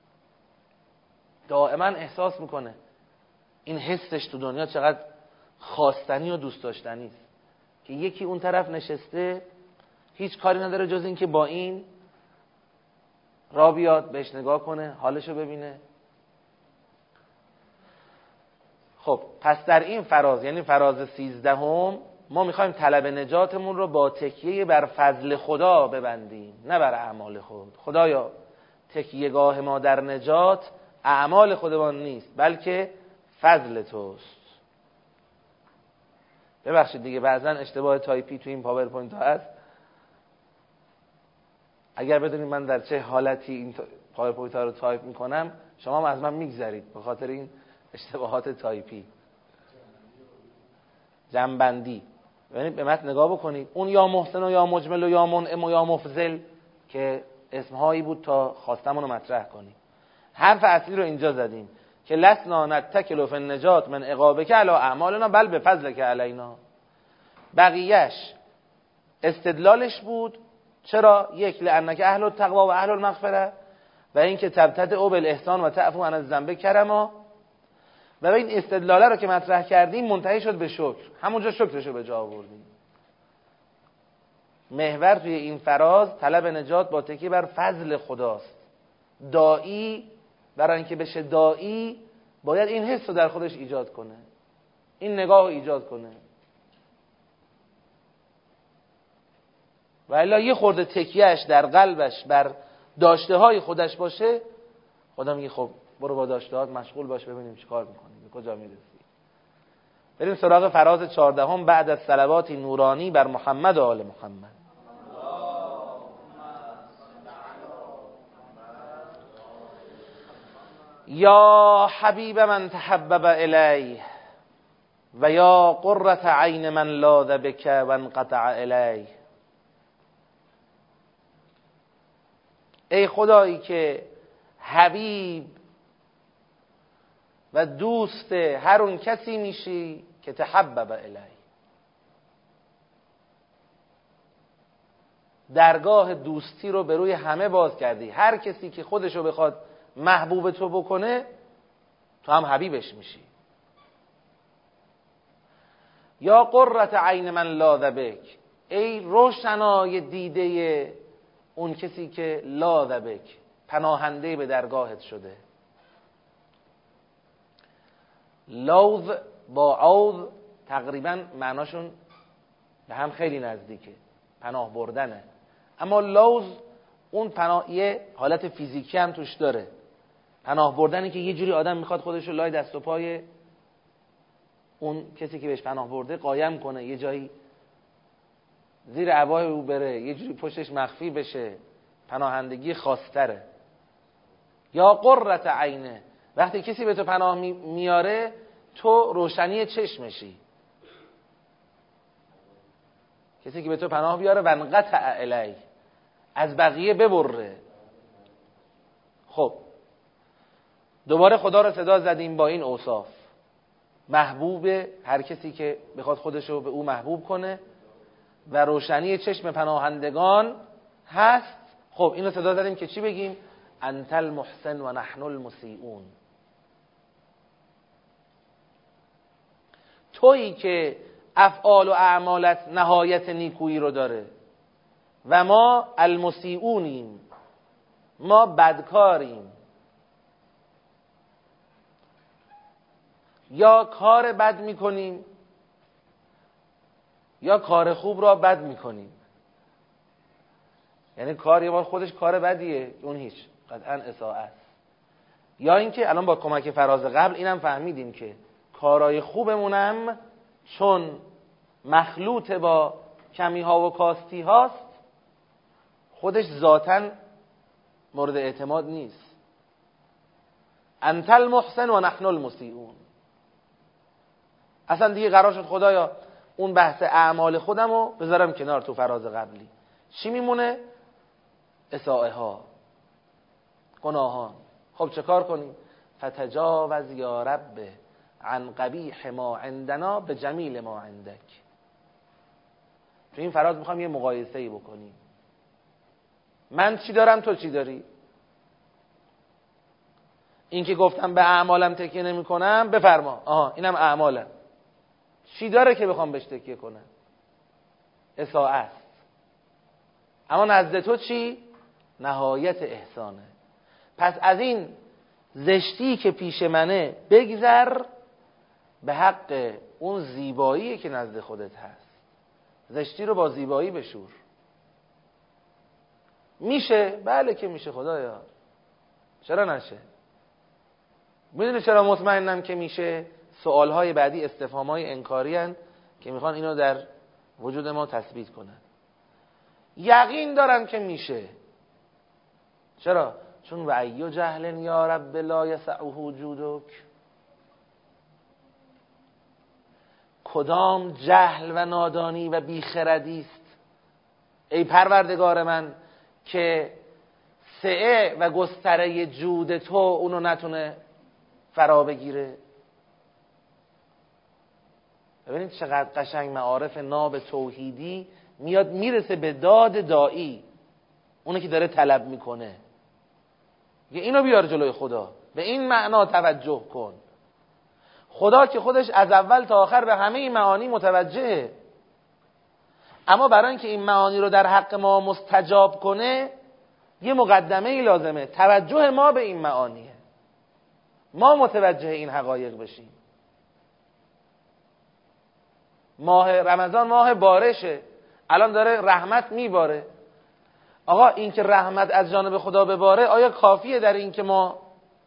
دائما احساس میکنه این حسش تو دنیا چقدر خواستنی و دوست داشتنی است که یکی اون طرف نشسته هیچ کاری نداره جز این که با این را بیاد بهش نگاه کنه، حالشو ببینه. خب پس در این فراز، یعنی فراز سیزدهم، ما میخوایم طلب نجاتمون رو با تکیه بر فضل خدا ببندیم، نه بر اعمال خود. خدایا تکیهگاه ما در نجات اعمال خودمان نیست بلکه فضل توست. ببخشید دیگه بعضا اشتباه تایپی تو این پاورپوینت ها هست. اگر بدونید من در چه حالتی این پاورپوینت ها رو تایپ میکنم شما هم از من میگذرید به خاطر این اشتباهات تایپی. جنبندی، یعنی به متن نگاه بکنید. اون یا محسن و یا مجمل و یا منعم و یا مفضل که اسمهایی بود تا خواستمون رو مطرح کنیم. حرف اصلی رو اینجا زدیم که لسنا نتکل فی النجات من عقابک علی اعمالنا بل بفضلک علینا. بقیهش استدلالش بود. چرا؟ یک، لانک اهل التقوی و اهل المغفره، و اینکه تبتدع بالاحسان و تعفو عن الذنب کرما. و این استدلاله رو که مطرح کردیم منتهی شد به شکر، همونجا شکرشو به جا آوردیم. محور توی این فراز طلب نجات با تکیه بر فضل خداست. داعی برای اینکه بشه داعی باید این حس رو در خودش ایجاد کنه، این نگاه رو ایجاد کنه، و الا یه خورده تکیهش در قلبش بر داشته های خودش باشه، خدا میگه خب برو با داشته هات مشغول باش ببینیم چی کار میکنی، به کجا میرسی. بریم سراغ فراز چهاردهم بعد از صلوات نورانی بر محمد و آل محمد. یا حبیب من تحبب الیه و یا قرة عین من لاذ بک و انقطع الیه. ای خدایی که حبیب و دوست هر اون کسی میشی که تحبب الیه، درگاه دوستی رو به روی همه باز کردی. هر کسی که خودشو بخواد محبوب تو بکنه تو هم حبیبش میشی. یا قرة عین من لاذ بک، ای روشنای دیده اون کسی که لاذ بک، پناهنده به درگاهت شده. لوذ با عوض تقریبا معناشون به هم خیلی نزدیکه، پناه بردنه. اما لوذ اون پناه یه حالت فیزیکی هم توش داره. پناه بردنی که یه جوری آدم میخواد خودش رو لای دست و پای اون کسی که بهش پناه برده قایم کنه، یه جایی زیر عبای او بره، یه جوری پشتش مخفی بشه. پناهندگی خاص‌تره. یا قرة عینه، وقتی کسی به تو پناه میاره تو روشنی چشمشی. کسی که به تو پناه بیاره و انقطع الی، از بقیه ببره. خب دوباره خدا رو صدا زدیم با این اوصاف. محبوب هر کسی که بخواد خودش رو به او محبوب کنه و روشنی چشم پناهندگان هست. خب اینو صدا زدیم که چی بگیم؟ انت المحسن و نحن المسیئون. تویی که افعال و اعمالت نهایت نیکویی رو داره و ما المسیئونیم، ما بدکاریم. یا کار بد میکنیم یا کار خوب را بد میکنیم. یعنی کار یه بار خودش کار بدیه، اون هیچ، قطعا اساءه است. یا اینکه الان با کمک فراز قبل اینم فهمیدیم که کارهای خوبمونم چون مخلوط با کمی ها و کاستی هاست خودش ذاتاً مورد اعتماد نیست. انت المحسن و نحن المسیئون. اصلا دیگه قرار شد خدایا اون بحث اعمال خودم رو بذارم کنار تو فراز قبلی. چی میمونه؟ اساءه ها، گناهان. خب چه کار کنیم؟ فتجاوز یا رب عن قبیح ما عندنا به جمیل ما عندک. تو این فراز میخوام یه مقایسه‌ای بکنیم. من چی دارم تو چی داری؟ این که گفتم به اعمالم تکیه نمی کنم، بفرما آها اینم اعمالم. چی داره که بخوام بهش تکیه کنم؟ اساءه است. اما نزد تو چی؟ نهایت احسانه. پس از این زشتی که پیش منه بگذر، به حق اون زیبایی که نزد خودت هست. زشتی رو با زیبایی بشور. میشه؟ بله که میشه خدایا، چرا نشه؟ میدونی چرا مطمئنم که میشه؟ سوالهای بعدی استفهامهای انکاری هن که میخوان اینو در وجود ما تثبیت کنن. یقین دارم که میشه. چرا؟ چون و ایو جهل یا رب لا یسعه جودک. کدام جهل و نادانی و بیخردی است ای پروردگار من که سعه و گستره جود تو اونو نتونه فرا بگیره. ببینید چقدر قشنگ معارف ناب توحیدی میاد میرسه به داد داعی، اونه که داره طلب میکنه. یه اینو بیار جلوی خدا، به این معنا توجه کن. خدا که خودش از اول تا آخر به همه این معانی متوجهه، اما برای اینکه این معانی رو در حق ما مستجاب کنه یه مقدمه ای لازمه. توجه ما به این معانیه، ما متوجه این حقایق بشیم. ماه رمضان ماه بارشه، الان داره رحمت میباره. آقا این که رحمت از جانب خدا بباره آیا کافیه در این که ما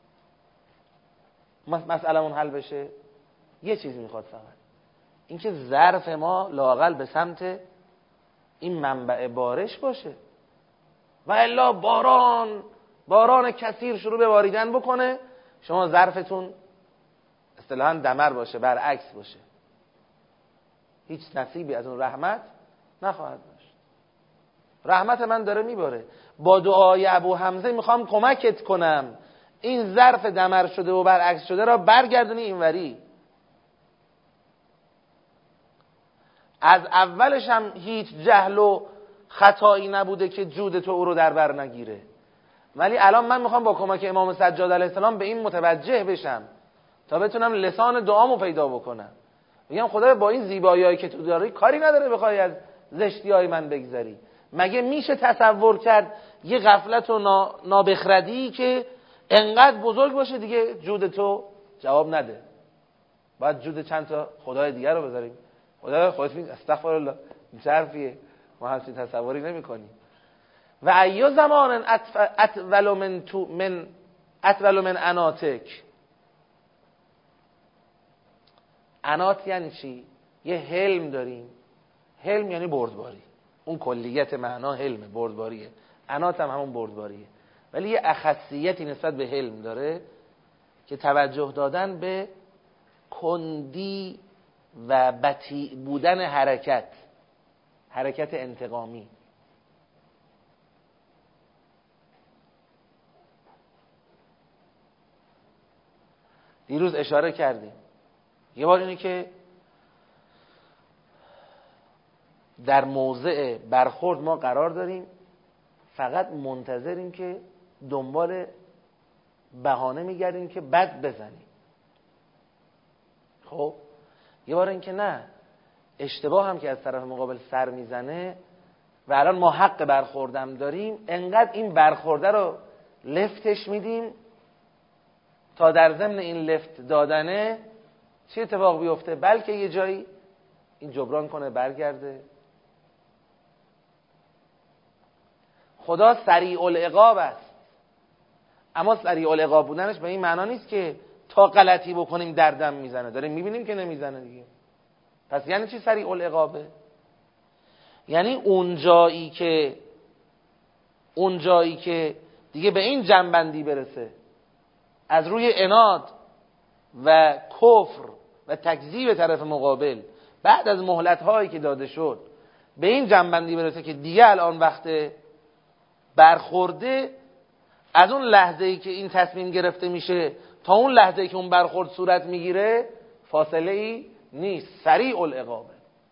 مسئله‌مون حل بشه؟ یه چیز میخواد فقط، این که ظرف ما لااقل به سمت این منبع بارش باشه، و الا باران باران کثیر شروع به باریدن بکنه، شما ظرفتون اصطلاحاً دمر باشه، برعکس باشه، هیچ نصیبی از اون رحمت نخواهد داشت. رحمت من داره میباره. با دعای ابو حمزه میخوام کمکت کنم این ظرف دمر شده و برعکس شده را برگردونی اینوری. از اولش هم هیچ جهل و خطایی نبوده که جود تو او رو در بر نگیره، ولی الان من میخوام با کمک امام سجاد علیه السلام به این متوجه بشم تا بتونم لسان دعامو پیدا بکنم. میگم خدای با این زیبایی‌هایی که تو داری کاری نداره بخوای از زشتی‌های من بگذری. مگه میشه تصور کرد یه غفلت و نابخردی که انقدر بزرگ باشه دیگه جود تو جواب نده؟ باید جود چند تا خدای دیگر رو بذاریم. خدای خودت میگه استغفر الله، این حرفیه، ما همچین تصوری نمی کنیم. و ایو زمان اطول من تو من اطول من اناتک. انات یعنی چی؟ یه حلم داریم. حلم یعنی بردباری، اون کلیت معنا حلم بردباریه. انات هم همون بردباریه، ولی یه اخصیتی نسبت به حلم داره که توجه دادن به کندی و بطیء بودن حرکت، حرکت انتقامی. دیروز اشاره کردیم یه بار اینه که در موضع برخورد ما قرار داریم، فقط منتظریم که دنبال بهانه میگردیم که بد بزنیم. خب یه بار این که نه، اشتباه هم که از طرف مقابل سر میزنه و الان ما حق برخوردم داریم، انقدر این برخورده رو لفتش میدیم تا در ضمن این لفت دادنه چه اتفاق بیفته؟ بلکه یه جایی این جبران کنه برگرده. خدا سریع العقاب است، اما سریع العقاب بودنش به این معنا نیست که تا غلطی بکنیم دردم میزنه. داریم میبینیم که نمیزنه دیگه. پس یعنی چی سریع العقابه؟ یعنی اون جایی که اون جایی که دیگه به این جنبندی برسه از روی عناد و کفر و تکذیب طرف مقابل بعد از مهلت هایی که داده شد به این جنبندی برسه که دیگه الان وقت برخورده، از اون لحظه‌ای که این تصمیم گرفته میشه تا اون لحظه‌ای که اون برخورد صورت میگیره فاصله ای نیست، سریع العقابه.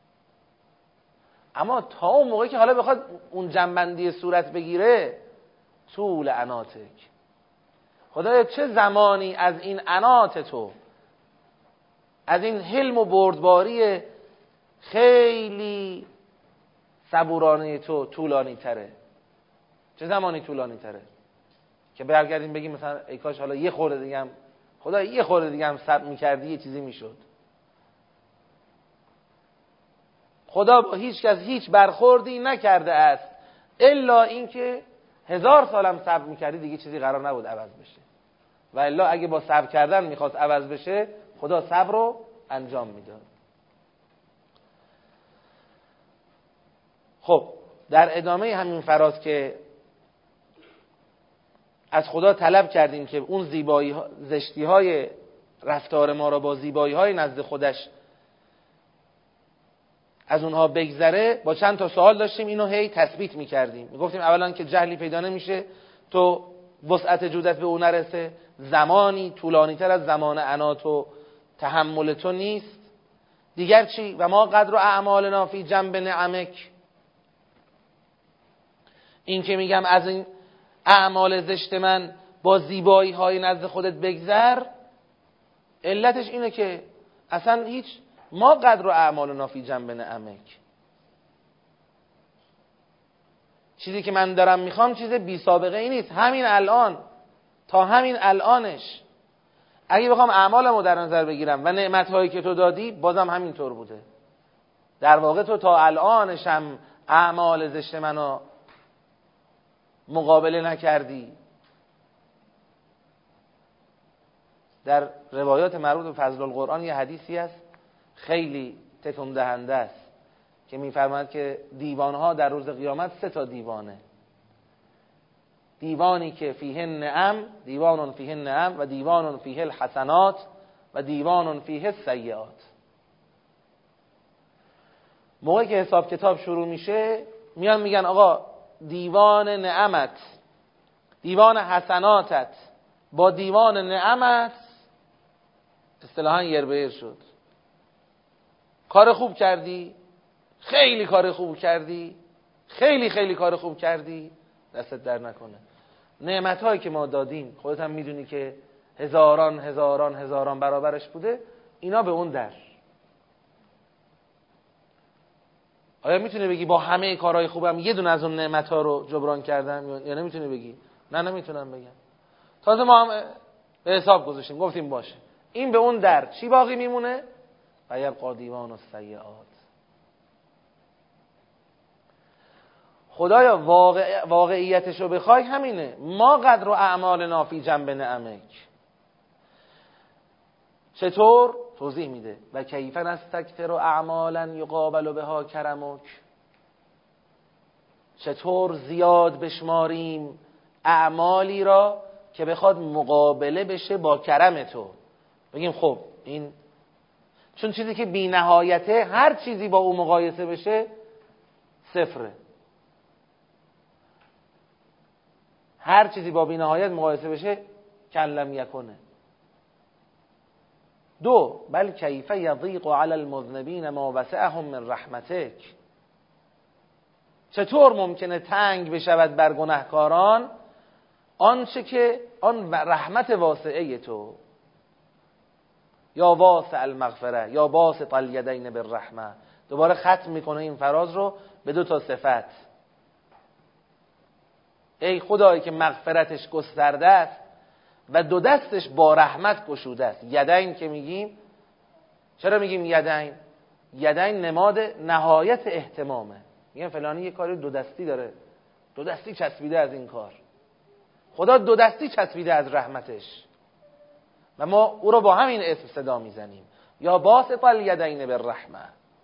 اما تا اون موقعی که حالا بخواد اون جنبندی صورت بگیره، طول اناتک، خدایا چه زمانی از این انات تو، از این حلم و بردباری خیلی صبورانه تو طولانی تره. چه زمانی طولانی تره که برگردیم بگیم مثلا ای کاش حالا یه خورده دیگه هم خدا یه خورده دیگه هم صبر میکردی یه چیزی میشد. خدا با هیچ کس هیچ برخوردی نکرده است الا اینکه هزار سالم صبر میکردی دیگه چیزی قرار نبود عوض بشه، و الا اگه با صبر کردن میخواست عوض بشه خدا صبر رو انجام میداد. خب در ادامه همین فراز که از خدا طلب کردیم که اون زیبایی ها، زشتی های رفتار ما را با زیبایی های نزد خودش از اونها بگذره، با چند تا سوال داشتیم اینو هی تثبیت میکردیم. میگفتیم اولا که جهلی پیدا نمیشه، تو وسعت جودت به اون نرسه، زمانی طولانی تر از زمان عنات و تحمل تو نیست. دیگر چی؟ و ما قدر اعمالنا فی جنب نعمک، این که میگم از این اعمال زشت من با زیبایی های نزد خودت بگذر، علتش اینه که اصلا هیچ ما قدر اعمالنا فی جنب نعمک، چیزی که من دارم میخوام چیز بی سابقه ای نیست، همین الان تا همین الانش اگه بخوام اعمالمو در نظر بگیرم و نعمتهایی که تو دادی بازم همین طور بوده. در واقع تو تا الانش هم اعمال زشت منو مقابله نکردی. در روایات مربوط به فضل القرآن یه حدیثی است خیلی تکون دهنده است که میفرماید که دیوانها در روز قیامت سه تا دیوانه، دیوانی که فیه نعم، دیوان فیه نعم، و دیوان فیه الحسنات، و دیوان فیه السیئات. موقعی که حساب کتاب شروع میشه میان میگن آقا دیوان نعمت، دیوان حسناتت با دیوان نعمت اصطلاحاً یر به یر شد. کار خوب کردی، خیلی کار خوب کردی، خیلی خیلی کار خوب کردی، دستت در نکنه. نعمت‌هایی که ما دادیم خودت هم میدونی که هزاران هزاران هزاران برابرش بوده، اینا به اون در. آیا میتونه بگی با همه کارهای خوبم یه دونه از اون نعمت‌ها رو جبران کردم؟ یا نمیتونه بگی؟ نه نمیتونم بگم. تازه ما هم به حساب گذاشتیم، گفتیم باشه این به اون در، چی باقی میمونه؟ و یبقی دیوان السیئات. خدایا واقع واقعیتش رو بخوای همینه، ما قدر و اعمالنا فی جنب نعمک. چطور؟ توضیح میده و کیف نستکثر اعمالا یقابل بها کرمک. چطور زیاد بشماریم اعمالی را که بخواد مقابله بشه با کرم تو. بگیم خب این چون چیزی که بی نهایته، هر چیزی با او مقایسه بشه صفره. هر چیزی با بی نهایت مقایسه بشه کلم یکنه. دو، بل کیف یضیق علی المذنبین ما وسعهم من رحمتک. چطور ممکنه تنگ بشود بر گناهکاران آنچه که آن رحمت واسعه تو. یا واسع المغفره یا باسط الیدین بالرحمه. دوباره ختم میکنه این فراز رو به دو تا صفت. ای خدایی که مغفرتش گسترده است و دو دستش با رحمت گشوده است. یدین که میگیم، چرا میگیم یدین؟ یدین نماد نهایت اهتمامه. میگن فلانی یه کاری دو دستی داره، دو دستی چسبیده از این کار. خدا دو دستی چسبیده از رحمتش و ما او رو با همین اسم صدا میزنیم، یا باسط الیدین بالرحمه.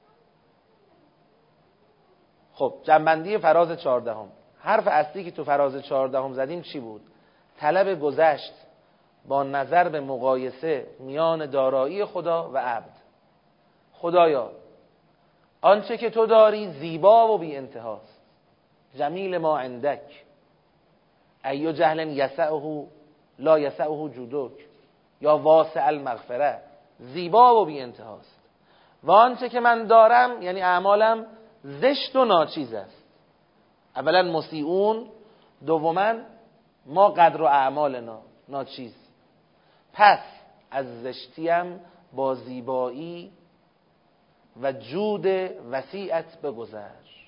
خب جنبندی فراز چهاردهم. حرف اصلی که تو فراز چهاردهم زدیم چی بود؟ طلب گذشت با نظر به مقایسه میان دارایی خدا و عبد. خدایا آنچه که تو داری زیبا و بی انتهاست. جمیل ما عندک ایو جهل یسعه لا یسعه جودک یا واسع المغفره. زیبا و بی انتهاست. و آنچه که من دارم یعنی اعمالم زشت و ناچیز است. اولا مسیئون، دوما ما قدر و اعمالنا ناچیز. پس از زشتیم با زیبایی و جود وسیعت بگذر.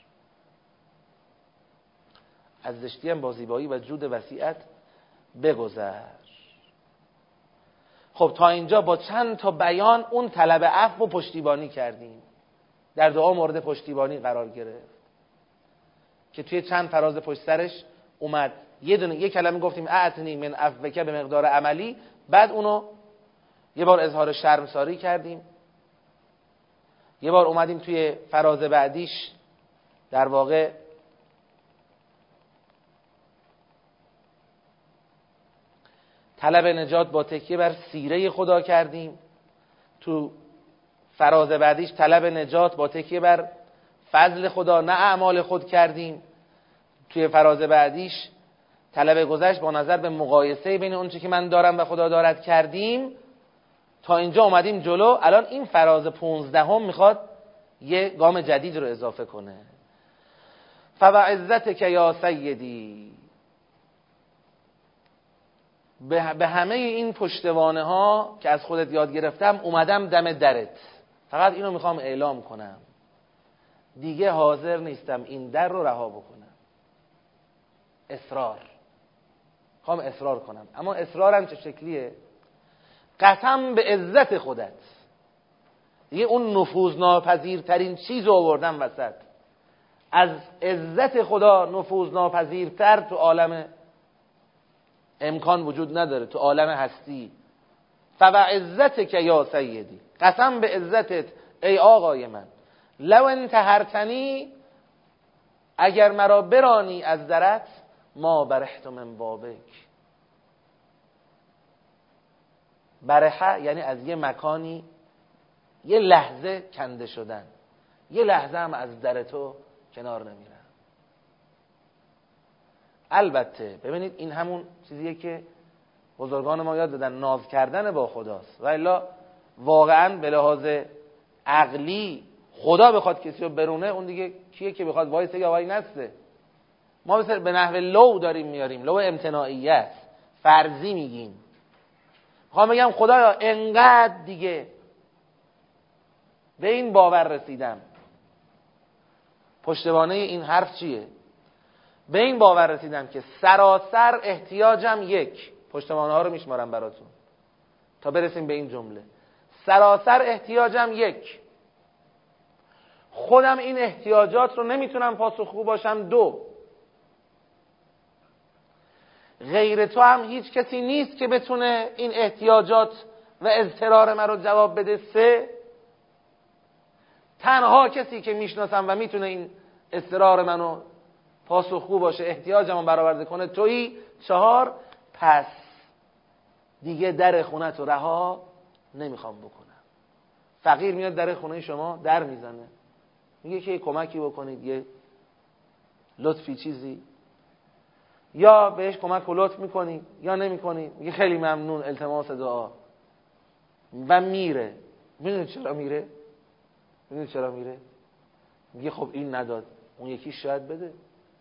از زشتیم با زیبایی و جود وسیعت بگذر. خب تا اینجا با چند تا بیان اون طلب عفو و پشتیبانی کردیم. در دعا مورد پشتیبانی قرار گرفت که توی چند فراز پشت سرش اومد. یه دونه یه کلمه گفتیم اعتنی من عفوک به مقدار عملی، بعد اونو یه بار اظهار شرمساری کردیم، یه بار اومدیم توی فراز بعدیش در واقع طلب نجات با تکیه بر سیره خدا کردیم، تو فراز بعدیش طلب نجات با تکیه بر فضل خدا نه اعمال خود کردیم، توی فراز بعدیش طلب گذشت با نظر به مقایسه بین اون چی که من دارم و خدا دارد کردیم. تا اینجا اومدیم جلو. الان این فراز پونزدهم میخواد یه گام جدید رو اضافه کنه. فبعزتک یا سیدی، به همه این پشتوانه ها که از خودت یاد گرفتم اومدم دم درت. فقط اینو میخوام اعلام کنم، دیگه حاضر نیستم این در رو رها بکنم. اصرار میخوام اصرار کنم. اما اصرارم چه شکلیه؟ قسم به عزت خودت، دیگه اون نفوذناپذیرترین چیز رو آوردم وسط. از عزت خدا نفوذناپذیرتر تو عالم امکان وجود نداره، تو عالم هستی. فبعزتک یا سیدی، قسم به عزتت ای آقای من، لو انتهرتنی، اگر مرا برانی از درت، ما برحت من بابک. برحه یعنی از یه مکانی یه لحظه کنده شدن، یه لحظه هم از در تو کنار نمیرم. البته ببینید این همون چیزیه که بزرگان ما یاد دادن، ناز کردن با خداست. و الا واقعا به لحاظ عقلی خدا بخواد کسی رو برونه، اون دیگه کیه که بخواد وایسه یا وای نسته؟ ما بسر به نحو لو داریم میاریم، لو امتناعیت، فرضی میگیم. میخوام بگم خدایا انقدر دیگه به این باور رسیدم. پشتوانه این حرف چیه؟ به این باور رسیدم که سراسر احتیاجم یک، پشتوانه ها رو میشمارم براتون تا برسیم به این جمله. سراسر احتیاجم یک، خودم این احتیاجات رو نمیتونم پاسخگو باشم. دو، غیر تو هم هیچ کسی نیست که بتونه این احتیاجات و اضطرار من رو جواب بده. سه، تنها کسی که میشناسم و میتونه این اضطرار منو پاسخگو باشه، احتیاجمو برآورده کنه، تویی. چهار، پس دیگه در خونت رو رها نمیخوام بکنم. فقیر میاد در خونه شما در میزنه، میگه که کمکی بکنید، یه لطفی چیزی، یا بهش کمک و لطف میکنید یا نمیکنید، میگه خیلی ممنون، التماس دعا، و میره. میدونید چرا میره؟ میدونید چرا میره؟ میگه خب این نداد، اون یکی شاید بده.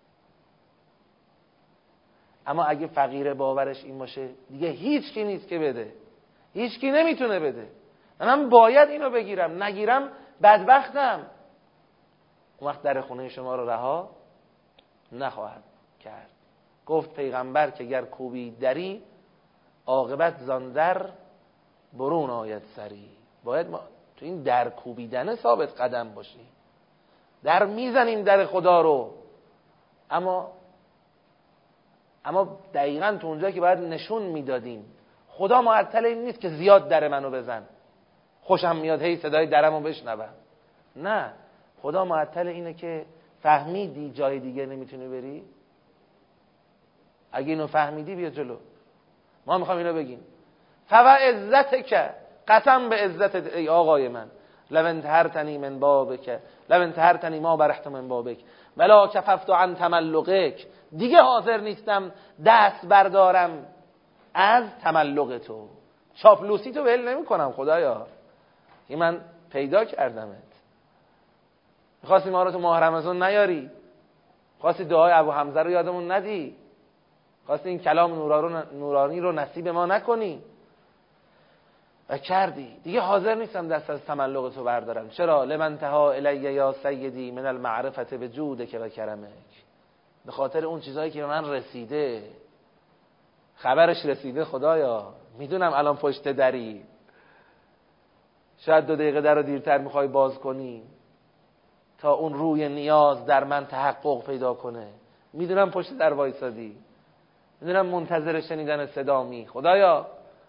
اما اگه فقیر باورش این باشه دیگه هیچ کی نیست که بده، هیچ کی نمیتونه بده، من باید اینو بگیرم، نگیرم بدبختم، اون وقت در خونه شما رو رها نخواهد کرد. گفت پیغمبر که گر کوبی دری، عاقبت زان در برون آید سری. باید ما تو این در کوبیدن ثابت قدم باشیم. در میزنیم در خدا رو، اما اما دقیقاً تو اونجا که باید نشون میدادیم. خدا معطل این نیست که زیاد در منو بزن، خوشم میاد هی صدای درمو بشنوم. نه، خدا معطل اینه که فهمیدی جای دیگه نمیتونی بری؟ اگه اینو فهمیدی بیا جلو. ما میخوام اینو بگیم. فو عزتک، قسم به عزتت ای آقای من، لو انتهرتنی من بابک، لو انتهرتنی ما برحت من بابک ولا کففت عن تملقک. دیگه حاضر نیستم دست بردارم از تملق تو، چاپلوسی تو ول نمی کنم خدایا، این من پیدا کردمت. میخواستی ما رو تو ماه رمضان نیاری، خواستی دعای ابو حمزه رو یادمون ندی، خواستی این کلام نورانی رو نصیب ما نکنی و کردی. دیگه حاضر نیستم دست از تملق تو بردارم. چرا؟ لمن تها الی یا سیدی من المعرفت بجودک و کرمک. به خاطر اون چیزایی که به من رسیده، خبرش رسیده خدایا. میدونم الان پشت دری، شاید دو دقیقه در رو دیرتر میخوای باز کنی تا اون روی نیاز در من تحقق پیدا کنه. میدونم پشت در وایسادی، میدونم منتظر شنیدن صدامی. خدایا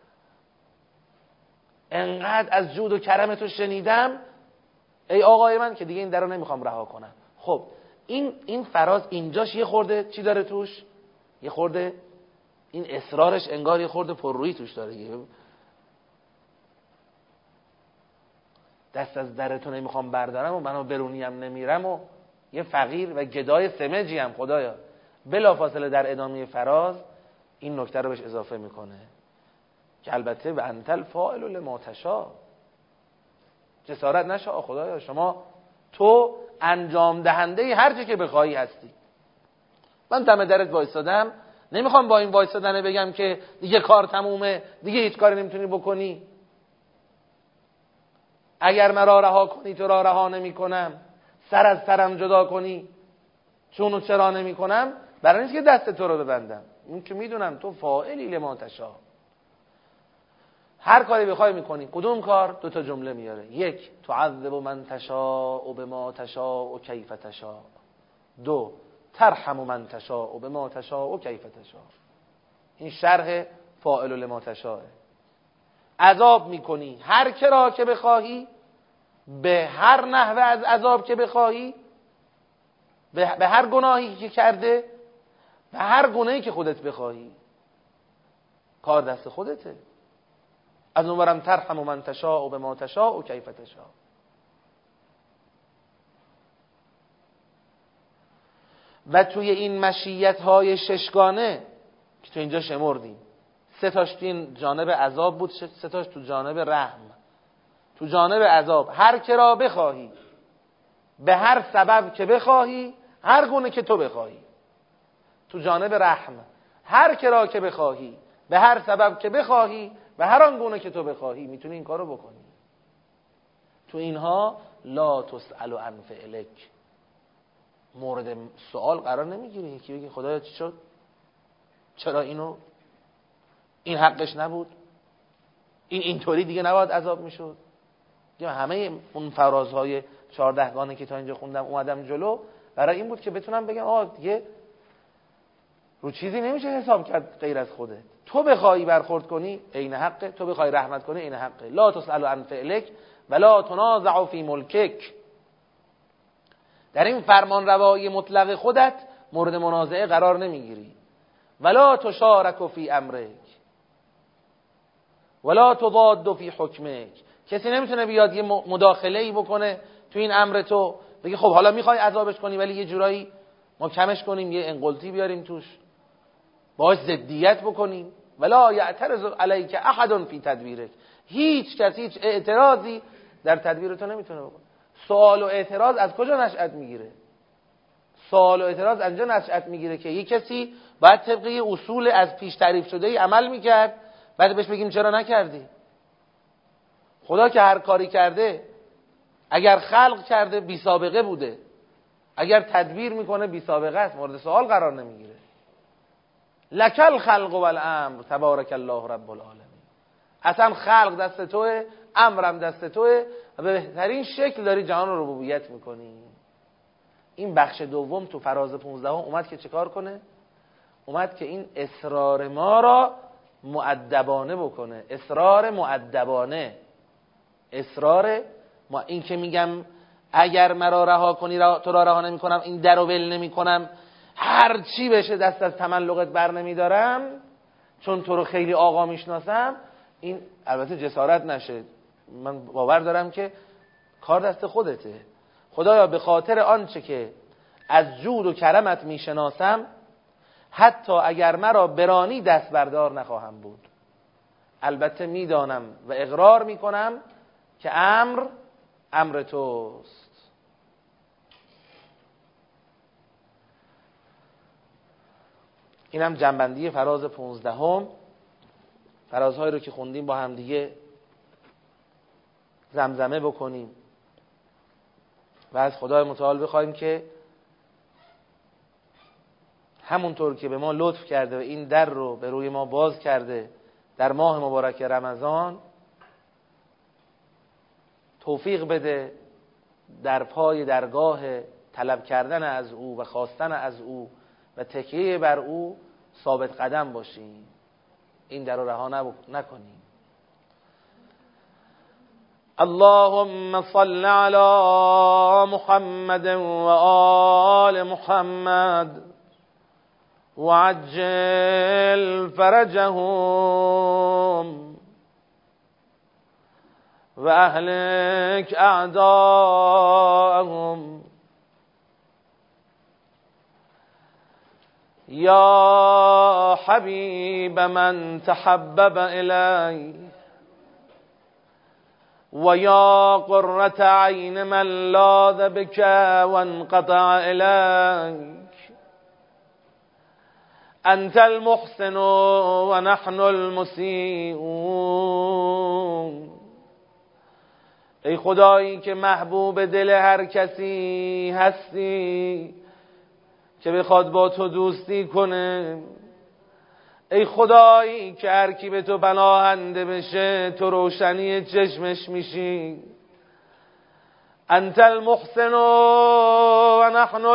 انقدر از جود و کرم تو شنیدم ای آقای من که دیگه این در رو نمیخوام رها کنم. خب این این فراز اینجاش یه خورده چی داره توش؟ یه خورده این اصرارش انگار یه خورده پررویی توش داره. دست از درتو نمیخوام بردارم و منو برونیم نمیرم و یه فقیر و گدای سمجی هم خدایا. بلافاصله در ادامه فراز این نکته رو بهش اضافه میکنه که البته و انت الفاعل لما تشاء. جسارت نشه خدایا، شما تو انجام دهنده هر چه که بخوایی هستی. من دم درت وایسادم، نمیخوام با این وایسادنه بگم که دیگه کار تمومه، دیگه هیچ کاری نمیتونی بکنی. اگر مرا رها کنی تو را رها نمی کنم، سر از سرم جدا کنی چونو چرا نمی کنم. برای نیست که دست تو رو ببندم، این که میدونم تو فاعلی لما تشاء، هر کاری بخوای میکنی. کدوم کار؟ دو تا جمله میاره. یک، تعذب من تشاء بما تشاء کیف تشاء. دو، ترحم من تشاء بما تشاء کیف تشاء. این شرح فاعل لما تشاء. عذاب میکنی هر کرا که بخواهی، به هر نحوه از عذاب که بخواهی، به هر گناهی که کرده، به هر گناهی که خودت بخواهی. کار دست خودته. از اونورم ترحم من تشاء بما تشاء کیف تشاء. و توی این مشیت های ششگانه که تو اینجا شمردیم، سه تاش تو این جانب عذاب بود، سه تاش تو جانب رحم. تو جانب عذاب هر که را بخواهی، به هر سبب که بخواهی، هر گونه که تو بخواهی. تو جانب رحم هر که را که بخواهی، به هر سبب که بخواهی، به هر آن گونه که تو بخواهی میتونی این کارو بکنی. تو اینها لا تسأل عن فعلک، مورد سوال قرار نمیگیری. یکی بگی خدایا چی شد؟ چرا اینو؟ این حقش نبود؟ این اینطوری دیگه نباید عذاب میشد؟ همه اون فرازهای چهاردهگانه که تا اینجا خوندم اومدم جلو برای این بود که بتونم بگم آه دیگه رو چیزی نمیشه حساب کرد غیر از خودت. تو بخوای برخورد کنی عین حقه، تو بخوای رحمت کنی عین حقه. لا تسأل عن فعلک ولا تنازع فی ملکک. در این فرمان روایی مطلق خودت مورد منازعه قرار نمیگیری. ولا تشارک فی امرک ولا تضاد فی حکمک. کسی نمیتونه بیاد یه مداخله‌ای بکنه تو این امر تو، بگی خب حالا میخوای عذابش کنی ولی یه جورایی ما کمش کنیم، یه انقلتی بیاریم توش، باهاش ضدیت بکنیم. ولا یعترض علیک احد فی تدبیرک. هیچ کسی هیچ اعتراضی در تدبیر تو نمیتونه بکنه. سوال و اعتراض از کجا نشأت میگیره؟ سوال و اعتراض از اینجا نشأت میگیره که یک کسی باید طبق یه اصول از پیش تعریف شده ای عمل میکرد، بعد بهش بگیم چرا نکردی؟ خدا که هر کاری کرده، اگر خلق کرده بی سابقه بوده، اگر تدبیر میکنه بی سابقه است، مورد سوال قرار نمیگیره. لکل خلق و الامر تبارک الله رب العالمین. اصلا خلق دست توه، امرم دست توه و به بهترین شکل داری جهان رو ربوبیت میکنی. این بخش دوم تو فراز پونزده هم اومد که چه کار کنه؟ اومد که این اصرار ما را مؤدبانه بکنه. اصرار مؤدبانه. اصرار ما این که میگم اگر مرا رها کنی را تو را رها نمی کنم، این در رو ول نمی کنم، هر چی بشه دست از تملقت بر نمی دارم، چون تو رو خیلی آقا میشناسم. این البته جسارت نشه، من باور دارم که کار دست خودته. خدایا به خاطر آنچه که از جود و کرمت میشناسم، حتی اگر مرا برانی دست بردار نخواهم بود. البته میدانم و اقرار میکنم که امر امر توست. اینم جنبندی فراز پونزدهم. فرازهایی رو که خوندیم با هم دیگه زمزمه بکنیم و از خدای متعال بخوایم که همونطور که به ما لطف کرده و این در رو به روی ما باز کرده در ماه مبارک رمضان، توفیق بده در پای درگاه طلب کردن از او و خواستن از او و تکیه بر او ثابت قدم باشیم، این در رو رها نکنیم. اللهم صل علی محمد و آل محمد وعجل فرجهم و اهلک اعداءهم یا حبیب من تحبب الی و یا قرة عین من لاذ بک وانقطع الیک. انت المحسن و نحن المسیئون. ای خدایی که محبوب دل هر کسی هستی که بخواد با تو دوستی کنه، ای خدایی که هر کی به تو پناهنده بشه تو روشنی چشمش میشی. انت المحسن و نحن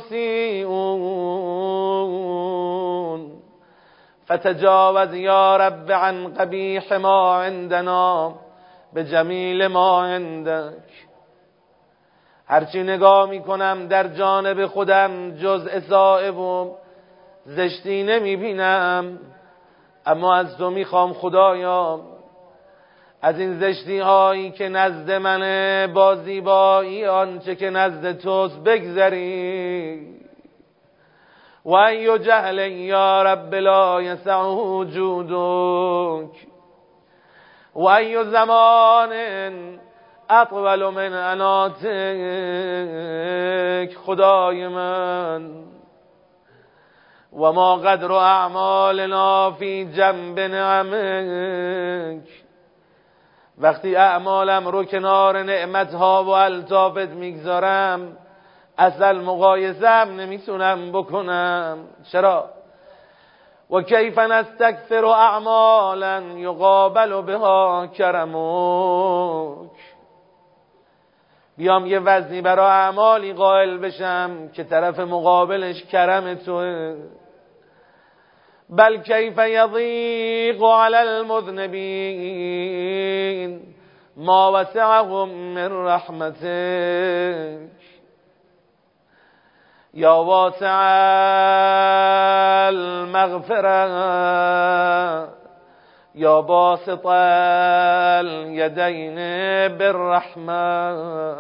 المسیئون. فتجاوز یا رب عن قبیح ما عندنا بجمیل ما عندک. هرچی نگاه میکنم در جانب خودم جز اصائب و زشتی نمیبینم، اما از تو میخوام خدایا از این زشتی هایی که نزد منه با زیبایی آنچه که نزد توست بگذری. و ای جهل یا رب لا یسعه جودک و ای زمان اطول من اناتک. خدای من و ما قدر اعمالنا فی جنب نعمک. وقتی اعمالم رو کنار نعمتها و الطافت میگذارم اصلا مقایسه هم نمیتونم بکنم. چرا؟ و کیف نستکثر اعمالا یقابل بها کرمک. بیام یه وزنی برای اعمالی قائل بشم که طرف مقابلش کرم توه. بل کیف یضیق علی المذنبین ما وسعهم من رحمتک یا واسع المغفرة یا باسط الیدین بالرحمة.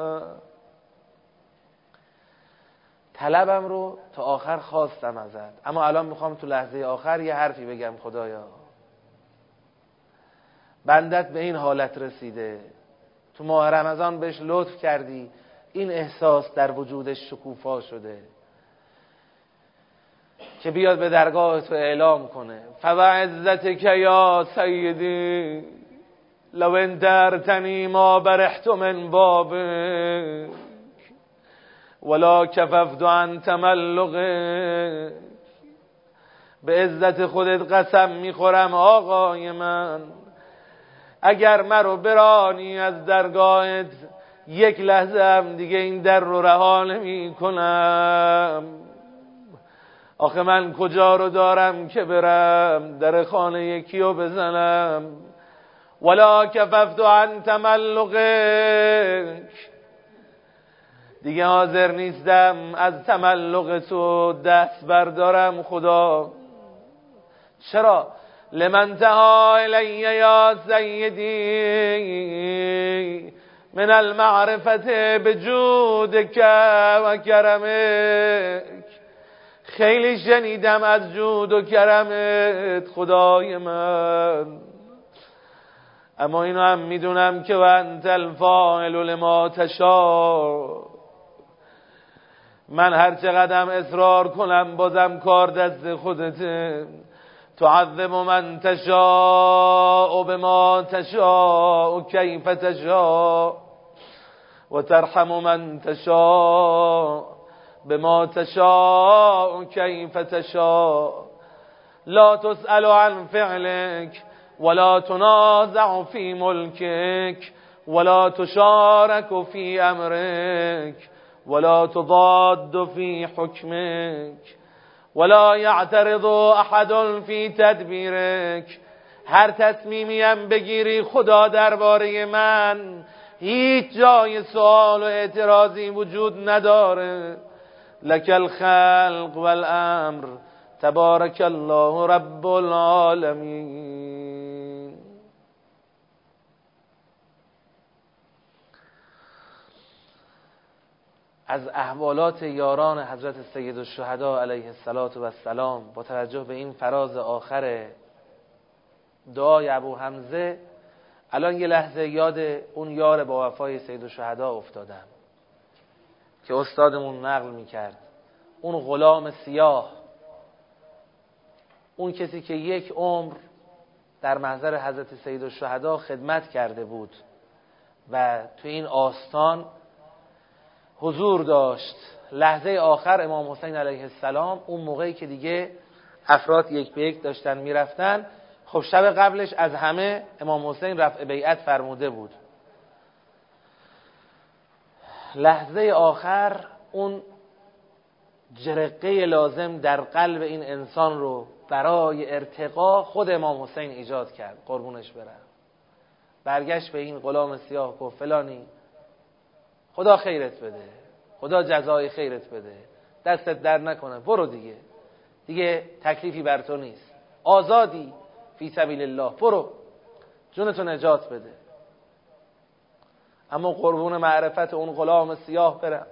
طلبم رو تا آخر خواستم ازت، اما الان میخوام تو لحظه آخر یه حرفی بگم. خدایا بندت به این حالت رسیده، تو ماه رمضان بهش لطف کردی، این احساس در وجودش شکوفا شده که بیاد به درگاه تو اعلام کنه فوعزتک یا سیدی لو انترتنی ما برحت من بابک ولا کففت عن تملقک. به عزت خودت قسم میخورم آقای من، اگر مرو برانی از درگاهت یک لحظه هم دیگه این در رو رها نمی کنم. آخه من کجا رو دارم که برم در خانه یکی رو بزنم. ولا کففت عن تملقک، دیگه حاضر نیستم از تملق تو دست بردارم. خدا چرا؟ لمن تها الی یا سیدی من المعرفة بجودک و کرمک. خیلی شنیدم از جود و کرمت خدای من، اما اینو هم میدونم که و انت الفاعل لما تشاء. من هر چقدرم اصرار کنم بازم کار دست خودته. تعذب من تشاء بما تشاء کیف تشاء و ترحم من تشاء بما تشاء کیف تشاء. لا تسأل عن فعلك ولا تنازع في ملكك ولا تشارك في امرك ولا تضاد في حكمك ولا يعترض احد في تدبيرك. هر تصمیمیم بگیری خدا درباره من هیچ جای سوال و اعتراضی وجود نداره. لك الخلق والامر تبارك الله رب العالمين. از احوالات یاران حضرت سید الشهدا علیه السلام با توجه به این فراز آخر دعای ابو حمزه، الان یه لحظه یاد اون یار با وفای سید الشهدا افتادم که استادمون نقل میکرد. اون غلام سیاه، اون کسی که یک عمر در محضر حضرت سید الشهدا خدمت کرده بود و تو این آستان حضور داشت لحظه آخر امام حسین علیه السلام، اون موقعی که دیگه افراد یک به یک داشتن میرفتن. خب شب قبلش از همه امام حسین رفع بیعت فرموده بود. لحظه آخر اون جرقه لازم در قلب این انسان رو برای ارتقا خود امام حسین ایجاد کرد، قربونش برم. برگشت به این غلام سیاه گفت فلانی خدا خیرت بده، خدا جزای خیرت بده، دستت در نکنه، برو دیگه، دیگه تکلیفی بر تو نیست، آزادی فی سبیل الله، برو جونتو نجات بده. اما قربون معرفت اون غلام سیاه برم.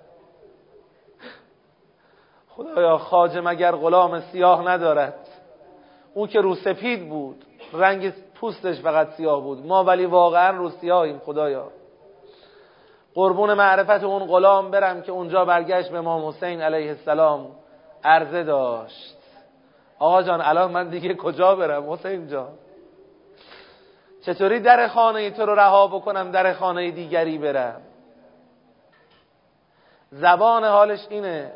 خدایا خواجه مگر غلام سیاه ندارد؟ اون که رو سپید بود، رنگ پوستش فقط سیاه بود، ما ولی واقعا رو سیاهیم. خدایا قربون معرفت اون غلام برم که اونجا برگشت به امام حسین علیه السلام عرضه داشت آقا جان الان من دیگه کجا برم حسین جان؟ چطوری در خانه تو رو رها بکنم در خانه دیگری برم؟ زبان حالش اینه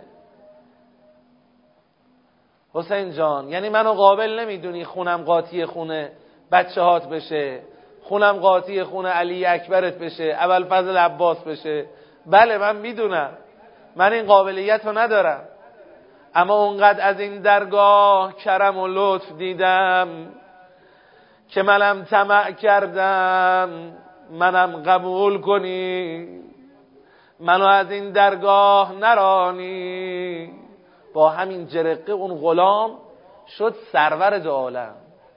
حسین جان، یعنی منو قابل نمیدونی خونم قاطی خونه بچه هات بشه، خونم قاطی خونه علی اکبرت بشه، ابوالفضل عباس بشه؟ بله من میدونم من این قابلیت رو ندارم، اما اونقدر از این درگاه کرم و لطف دیدم که منم طمع کردم منم قبول کنی، منو از این درگاه نرانی. با همین جرقه اون غلام شد سرور دو عالم.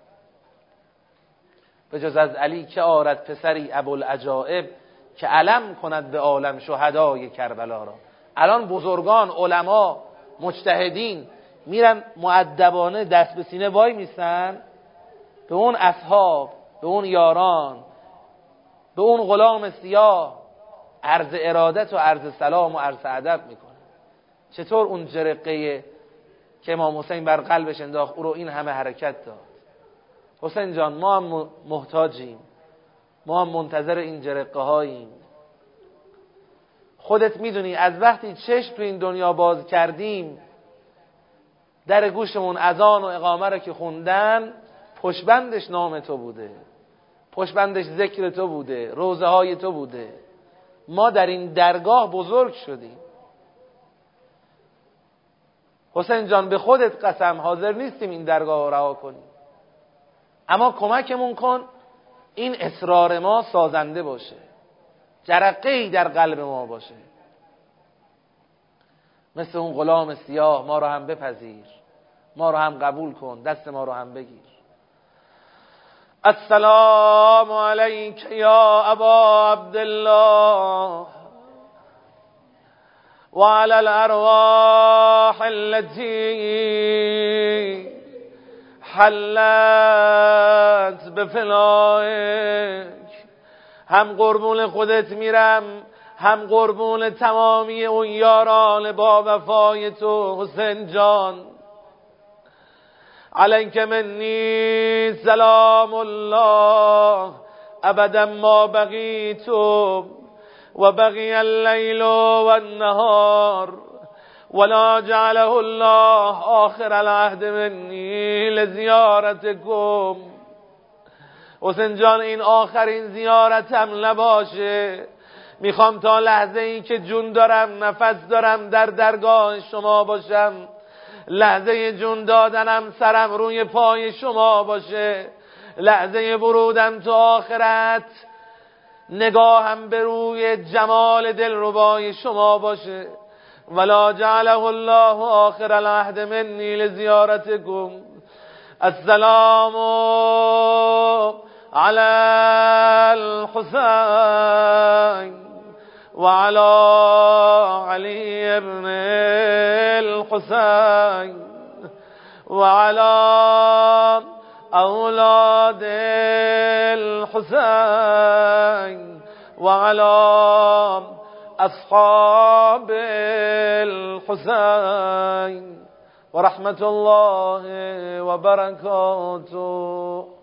به جز از علی که آرد پسری ابوالعجایب، که علم کند به عالم شهدای کربلا را. الان بزرگان، علما، مجتهدین میرن مؤدبانه دست به سینه وای میسن، به اون اصحاب، به اون یاران، به اون غلام سیاه عرض ارادت و عرض سلام و عرض ادب میکنه. چطور اون جرقه که امام حسین بر قلبش انداخت او رو این همه حرکت داد؟ حسین جان، ما هم محتاجیم، ما هم منتظر این جرقه هاییم. خودت میدونی از وقتی چشم تو این دنیا باز کردیم، در گوشمون اذان و اقامه رو که خوندن، پشبندش نام تو بوده، پشبندش ذکر تو بوده، روزه های تو بوده. ما در این درگاه بزرگ شدیم. حسین جان، به خودت قسم حاضر نیستیم این درگاه رو رها کنیم، اما کمکمون کن این اصرار ما سازنده باشه، جرقه‌ای در قلب ما باشه. مثل اون غلام سیاه ما رو هم بپذیر، ما رو هم قبول کن، دست ما رو هم بگیر. السلام علیک یا ابا عبدالله و علی الارواح التي حلت بفنائک. هم قربون خودت میرم، هم قربون تمامی اون یاران با وفای تو. حسین جان، علیک منی سلام الله ابدا ما بقیت و بقی اللیل و النهار ولا جعله الله آخر العهد منی لزیارتکم. حسین جان، این آخرین زیارتم نباشه. میخوام تا لحظه ای که جون دارم، نفس دارم، در درگاه شما باشم. لحظه جون دادنم سرم روی پای شما باشه. لحظه ورودم تو آخرت نگاهم به روی جمال دلربای شما باشه. ولا جعله الله آخر العهد منی لزیارتکم. السلام علی الحسین و علی علی ابن الحسین و علی اولاد الحسین و علی اصحاب الحسین و رحمت الله و برکاته.